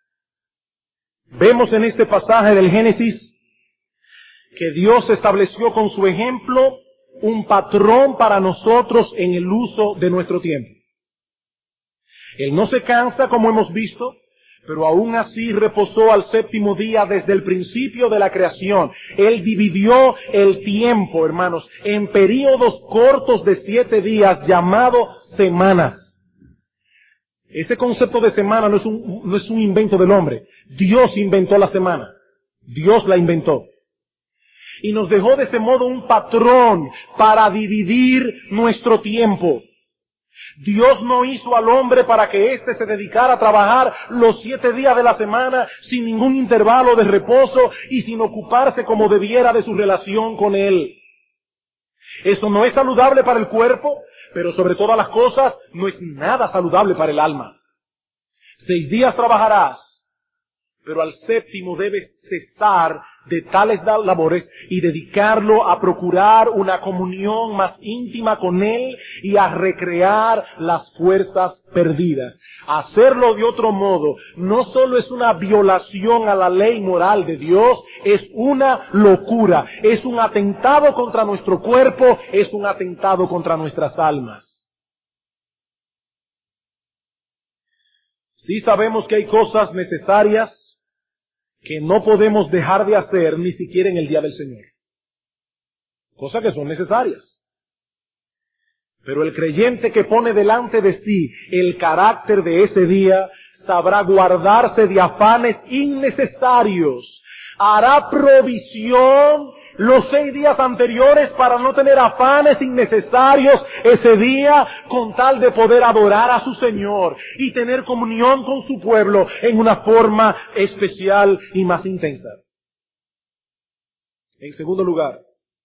vemos en este pasaje del Génesis que Dios estableció con su ejemplo un patrón para nosotros en el uso de nuestro tiempo. Él no se cansa, como hemos visto, pero aún así reposó al séptimo día desde el principio de la creación. Él dividió el tiempo, hermanos, en períodos cortos de 7 días, llamados semanas. Ese concepto de semana no es un invento del hombre. Dios inventó la semana. Dios la inventó. Y nos dejó de ese modo un patrón para dividir nuestro tiempo. Dios no hizo al hombre para que éste se dedicara a trabajar los 7 días de la semana sin ningún intervalo de reposo y sin ocuparse como debiera de su relación con Él. Eso no es saludable para el cuerpo, pero sobre todas las cosas no es nada saludable para el alma. 6 días trabajarás, Pero al séptimo debes cesar de tales labores y dedicarlo a procurar una comunión más íntima con Él y a recrear las fuerzas perdidas. Hacerlo de otro modo no solo es una violación a la ley moral de Dios, es una locura, es un atentado contra nuestro cuerpo, es un atentado contra nuestras almas. Sí sabemos que hay cosas necesarias que no podemos dejar de hacer ni siquiera en el día del Señor. Cosas que son necesarias. Pero el creyente que pone delante de sí el carácter de ese día sabrá guardarse de afanes innecesarios. Hará provisión los 6 días anteriores para no tener afanes innecesarios ese día, con tal de poder adorar a su Señor y tener comunión con su pueblo en una forma especial y más intensa. En segundo lugar,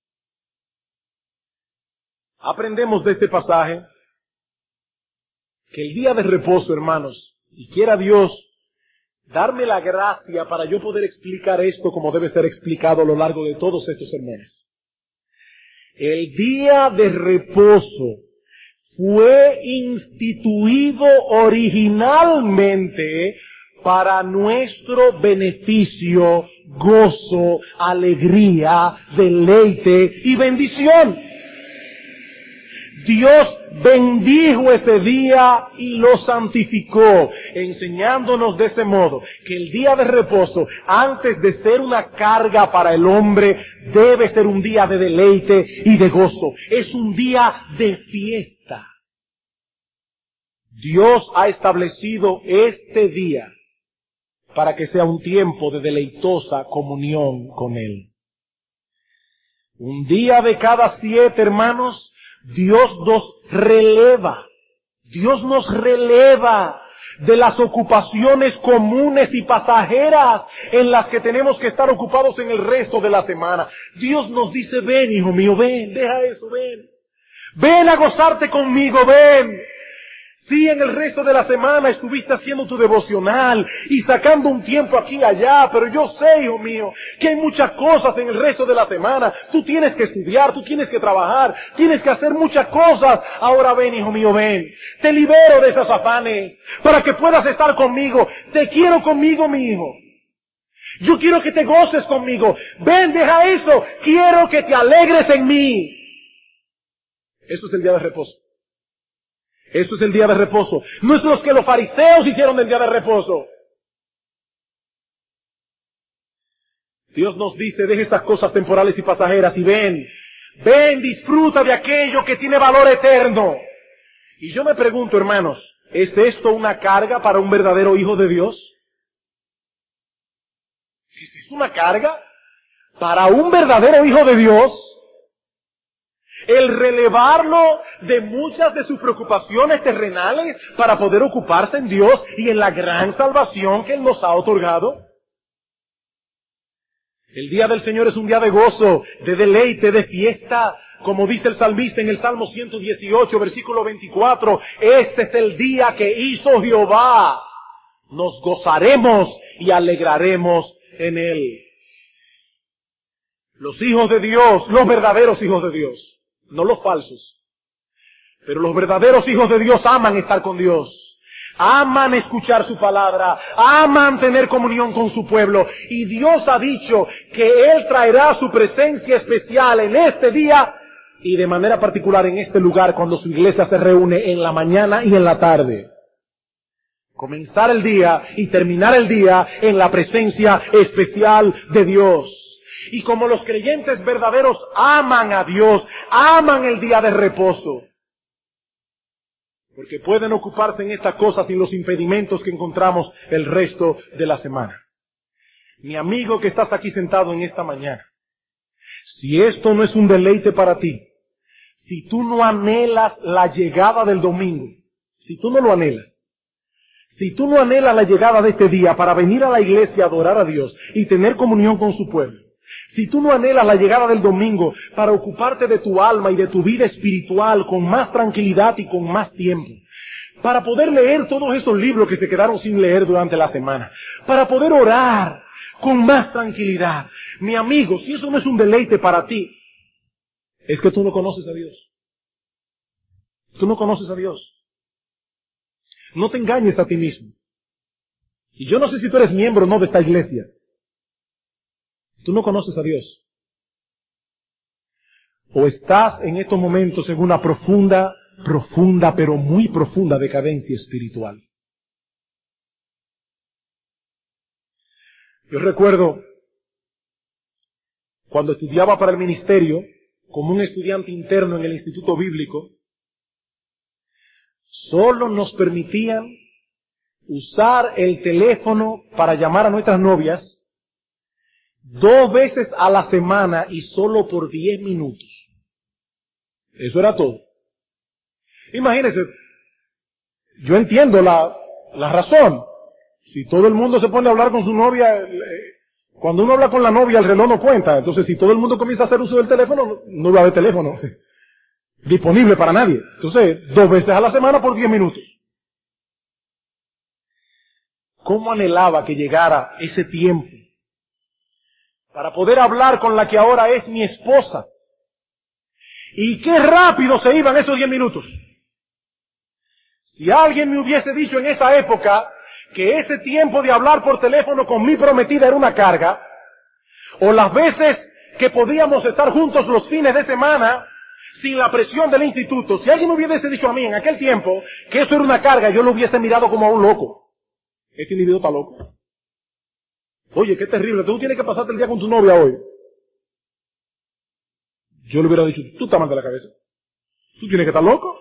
aprendemos de este pasaje que el día de reposo, hermanos, y quiera Dios darme la gracia para yo poder explicar esto como debe ser explicado a lo largo de todos estos sermones. El día de reposo fue instituido originalmente para nuestro beneficio, gozo, alegría, deleite y bendición. Dios bendijo ese día y lo santificó, enseñándonos de ese modo que el día de reposo, antes de ser una carga para el hombre, debe ser un día de deleite y de gozo. Es un día de fiesta. Dios ha establecido este día para que sea un tiempo de deleitosa comunión con Él. Un día de cada 7, hermanos, Dios nos releva de las ocupaciones comunes y pasajeras en las que tenemos que estar ocupados en el resto de la semana. Dios nos dice, ven hijo mío, ven, deja eso, ven a gozarte conmigo, ven. Sí, en el resto de la semana estuviste haciendo tu devocional y sacando un tiempo aquí y allá, pero yo sé, hijo mío, que hay muchas cosas en el resto de la semana. Tú tienes que estudiar, tú tienes que trabajar, tienes que hacer muchas cosas. Ahora ven, hijo mío, ven. Te libero de esos afanes para que puedas estar conmigo. Te quiero conmigo, mi hijo. Yo quiero que te goces conmigo. Ven, deja eso. Quiero que te alegres en mí. Eso es el día de reposo. Eso es el día de reposo. No es lo que los fariseos hicieron del día de reposo. Dios nos dice, deja estas cosas temporales y pasajeras y ven, disfruta de aquello que tiene valor eterno. Y yo me pregunto, hermanos, ¿es esto una carga para un verdadero hijo de Dios? Si es una carga para un verdadero hijo de Dios, el relevarlo de muchas de sus preocupaciones terrenales para poder ocuparse en Dios y en la gran salvación que Él nos ha otorgado. El día del Señor es un día de gozo, de deleite, de fiesta, como dice el salmista en el Salmo 118, versículo 24, este es el día que hizo Jehová, nos gozaremos y alegraremos en Él. Los hijos de Dios, los verdaderos hijos de Dios, no los falsos. Pero los verdaderos hijos de Dios aman estar con Dios. Aman escuchar su palabra. Aman tener comunión con su pueblo. Y Dios ha dicho que Él traerá su presencia especial en este día y de manera particular en este lugar cuando su iglesia se reúne en la mañana y en la tarde. Comenzar el día y terminar el día en la presencia especial de Dios. Y como los creyentes verdaderos aman a Dios, aman el día de reposo. Porque pueden ocuparse en estas cosas sin los impedimentos que encontramos el resto de la semana. Mi amigo que estás aquí sentado en esta mañana, si esto no es un deleite para ti, si tú no anhelas la llegada del domingo, si tú no lo anhelas, si tú no anhelas la llegada de este día para venir a la iglesia a adorar a Dios y tener comunión con su pueblo, si tú no anhelas la llegada del domingo para ocuparte de tu alma y de tu vida espiritual con más tranquilidad y con más tiempo, para poder leer todos esos libros que se quedaron sin leer durante la semana, para poder orar con más tranquilidad. Mi amigo, si eso no es un deleite para ti, es que tú no conoces a Dios. Tú no conoces a Dios. No te engañes a ti mismo. Y yo no sé si tú eres miembro o no de esta iglesia. Tú no conoces a Dios. O estás en estos momentos en una profunda, pero muy profunda decadencia espiritual. Yo recuerdo cuando estudiaba para el ministerio, como un estudiante interno en el Instituto Bíblico, solo nos permitían usar el teléfono para llamar a nuestras novias 2 veces a la semana y solo por 10 minutos. Eso era todo. Imagínense, yo entiendo la razón. Si todo el mundo se pone a hablar con su novia, cuando uno habla con la novia el reloj no cuenta. Entonces si todo el mundo comienza a hacer uso del teléfono, no va a haber teléfono disponible para nadie. Entonces, 2 veces a la semana por 10 minutos. ¿Cómo anhelaba que llegara ese tiempo para poder hablar con la que ahora es mi esposa? Y qué rápido se iban esos 10 minutos. Si alguien me hubiese dicho en esa época que ese tiempo de hablar por teléfono con mi prometida era una carga, o las veces que podíamos estar juntos los fines de semana sin la presión del instituto, si alguien me hubiese dicho a mí en aquel tiempo que eso era una carga, yo lo hubiese mirado como a un loco. Este individuo está loco. Oye, qué terrible, tú tienes que pasarte el día con tu novia hoy. Yo le hubiera dicho, tú estás mal de la cabeza. Tú tienes que estar loco.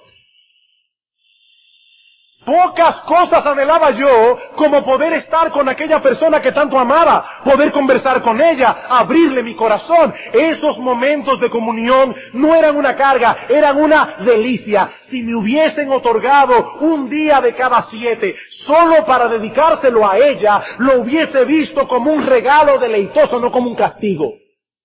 Pocas cosas anhelaba yo como poder estar con aquella persona que tanto amaba, poder conversar con ella, abrirle mi corazón. Esos momentos de comunión no eran una carga, eran una delicia. Si me hubiesen otorgado un día de cada 7 solo para dedicárselo a ella, lo hubiese visto como un regalo deleitoso, no como un castigo.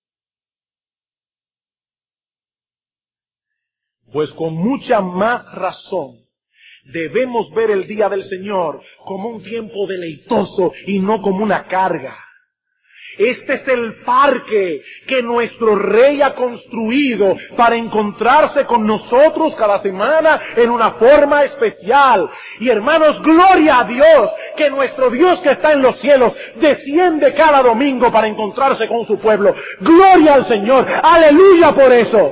Pues con mucha más razón debemos ver el día del Señor como un tiempo deleitoso y no como una carga. Este es el parque que nuestro Rey ha construido para encontrarse con nosotros cada semana en una forma especial. Y hermanos, gloria a Dios, que nuestro Dios que está en los cielos desciende cada domingo para encontrarse con su pueblo. Gloria al Señor, aleluya por eso.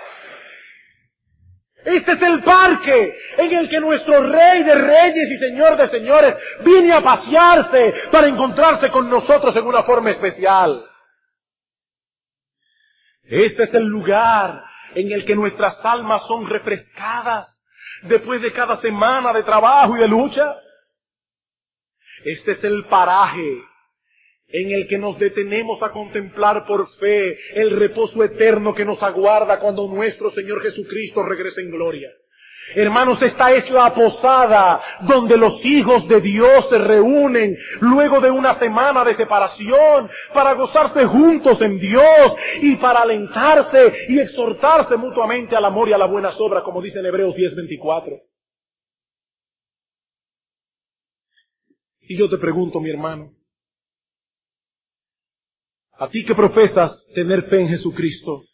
Este es el parque en el que nuestro Rey de Reyes y Señor de Señores viene a pasearse para encontrarse con nosotros en una forma especial. Este es el lugar en el que nuestras almas son refrescadas después de cada semana de trabajo y de lucha. Este es el paraje en el que nos detenemos a contemplar por fe el reposo eterno que nos aguarda cuando nuestro Señor Jesucristo regrese en gloria. Hermanos, esta es la posada donde los hijos de Dios se reúnen luego de una semana de separación para gozarse juntos en Dios y para alentarse y exhortarse mutuamente al amor y a las buenas obras, como dice en Hebreos 10:24. Y yo te pregunto, mi hermano, a ti que profesas tener fe en Jesucristo,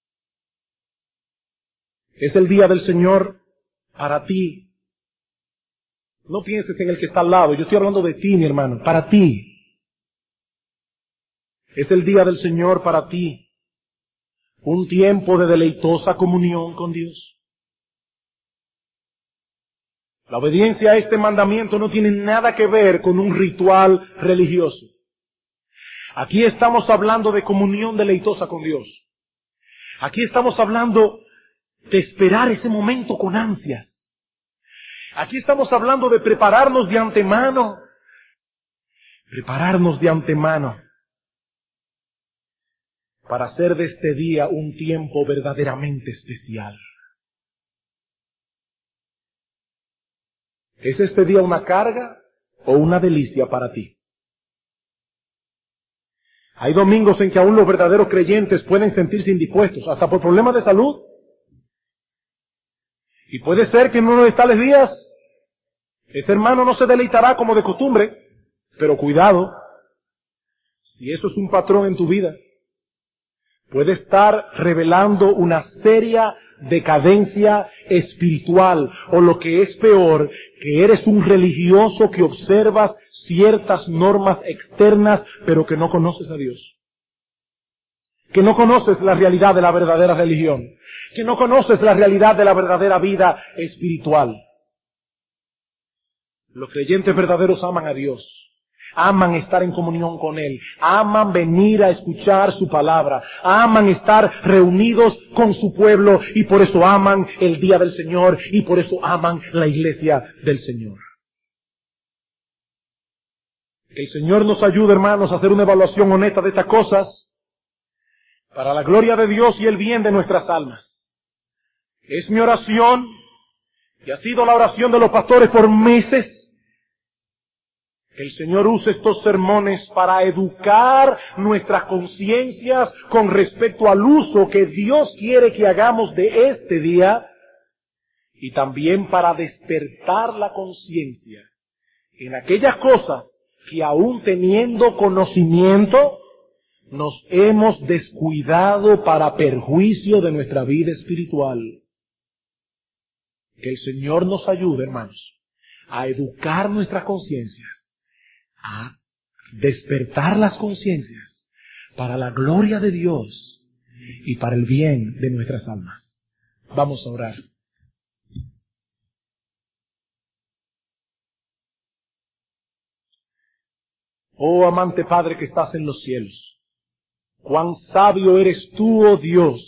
es el día del Señor para ti. No pienses en el que está al lado, yo estoy hablando de ti, mi hermano, para ti. Es el día del Señor para ti. Un tiempo de deleitosa comunión con Dios. La obediencia a este mandamiento no tiene nada que ver con un ritual religioso. Aquí estamos hablando de comunión deleitosa con Dios. Aquí estamos hablando de esperar ese momento con ansias. Aquí estamos hablando de prepararnos de antemano. Prepararnos de antemano para hacer de este día un tiempo verdaderamente especial. ¿Es este día una carga o una delicia para ti? Hay domingos en que aún los verdaderos creyentes pueden sentirse indispuestos, hasta por problemas de salud. Y puede ser que en uno de tales días Ese hermano no se deleitará como de costumbre, pero cuidado, si eso es un patrón en tu vida, puede estar revelando una seria decadencia espiritual, o lo que es peor, que eres un religioso que observas ciertas normas externas, pero que no conoces a Dios. Que no conoces la realidad de la verdadera religión. Que no conoces la realidad de la verdadera vida espiritual. Los creyentes verdaderos aman a Dios. Aman estar en comunión con Él. Aman venir a escuchar su palabra. Aman estar reunidos con su pueblo y por eso aman el día del Señor y por eso aman la iglesia del Señor. Que el Señor nos ayude, hermanos, a hacer una evaluación honesta de estas cosas para la gloria de Dios y el bien de nuestras almas. Es mi oración, y ha sido la oración de los pastores por meses, que el Señor use estos sermones para educar nuestras conciencias con respecto al uso que Dios quiere que hagamos de este día, y también para despertar la conciencia en aquellas cosas que aún teniendo conocimiento, nos hemos descuidado para perjuicio de nuestra vida espiritual. Que el Señor nos ayude, hermanos, a educar nuestras conciencias, a despertar las conciencias para la gloria de Dios y para el bien de nuestras almas. Vamos a orar. Oh amante Padre que estás en los cielos, cuán sabio eres tú, oh Dios,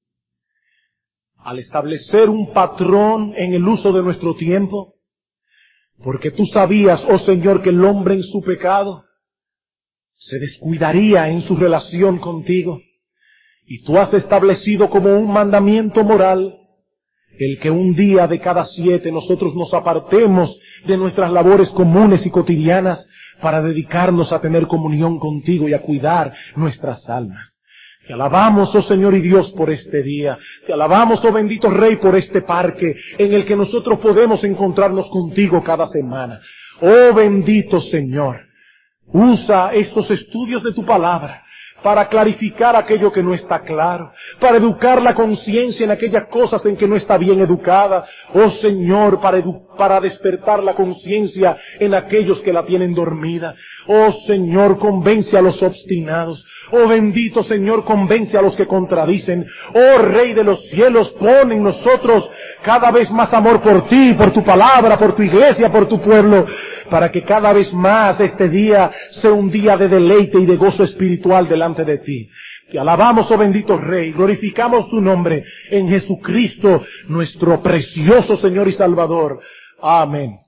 al establecer un patrón en el uso de nuestro tiempo, porque tú sabías, oh Señor, que el hombre en su pecado se descuidaría en su relación contigo, y tú has establecido como un mandamiento moral el que un día de cada 7 nosotros nos apartemos de nuestras labores comunes y cotidianas para dedicarnos a tener comunión contigo y a cuidar nuestras almas. Te alabamos, oh Señor y Dios, por este día. Te alabamos, oh bendito Rey, por este parque en el que nosotros podemos encontrarnos contigo cada semana. Oh bendito Señor, usa estos estudios de tu palabra para clarificar aquello que no está claro, para educar la conciencia en aquellas cosas en que no está bien educada. Oh Señor, para despertar la conciencia en aquellos que la tienen dormida. Oh Señor, convence a los obstinados. Oh bendito Señor, convence a los que contradicen. Oh Rey de los cielos, pon en nosotros cada vez más amor por ti, por tu palabra, por tu iglesia, por tu pueblo, para que cada vez más este día sea un día de deleite y de gozo espiritual delante de ti. Te alabamos, oh bendito Rey, glorificamos tu nombre en Jesucristo, nuestro precioso Señor y Salvador. Amén.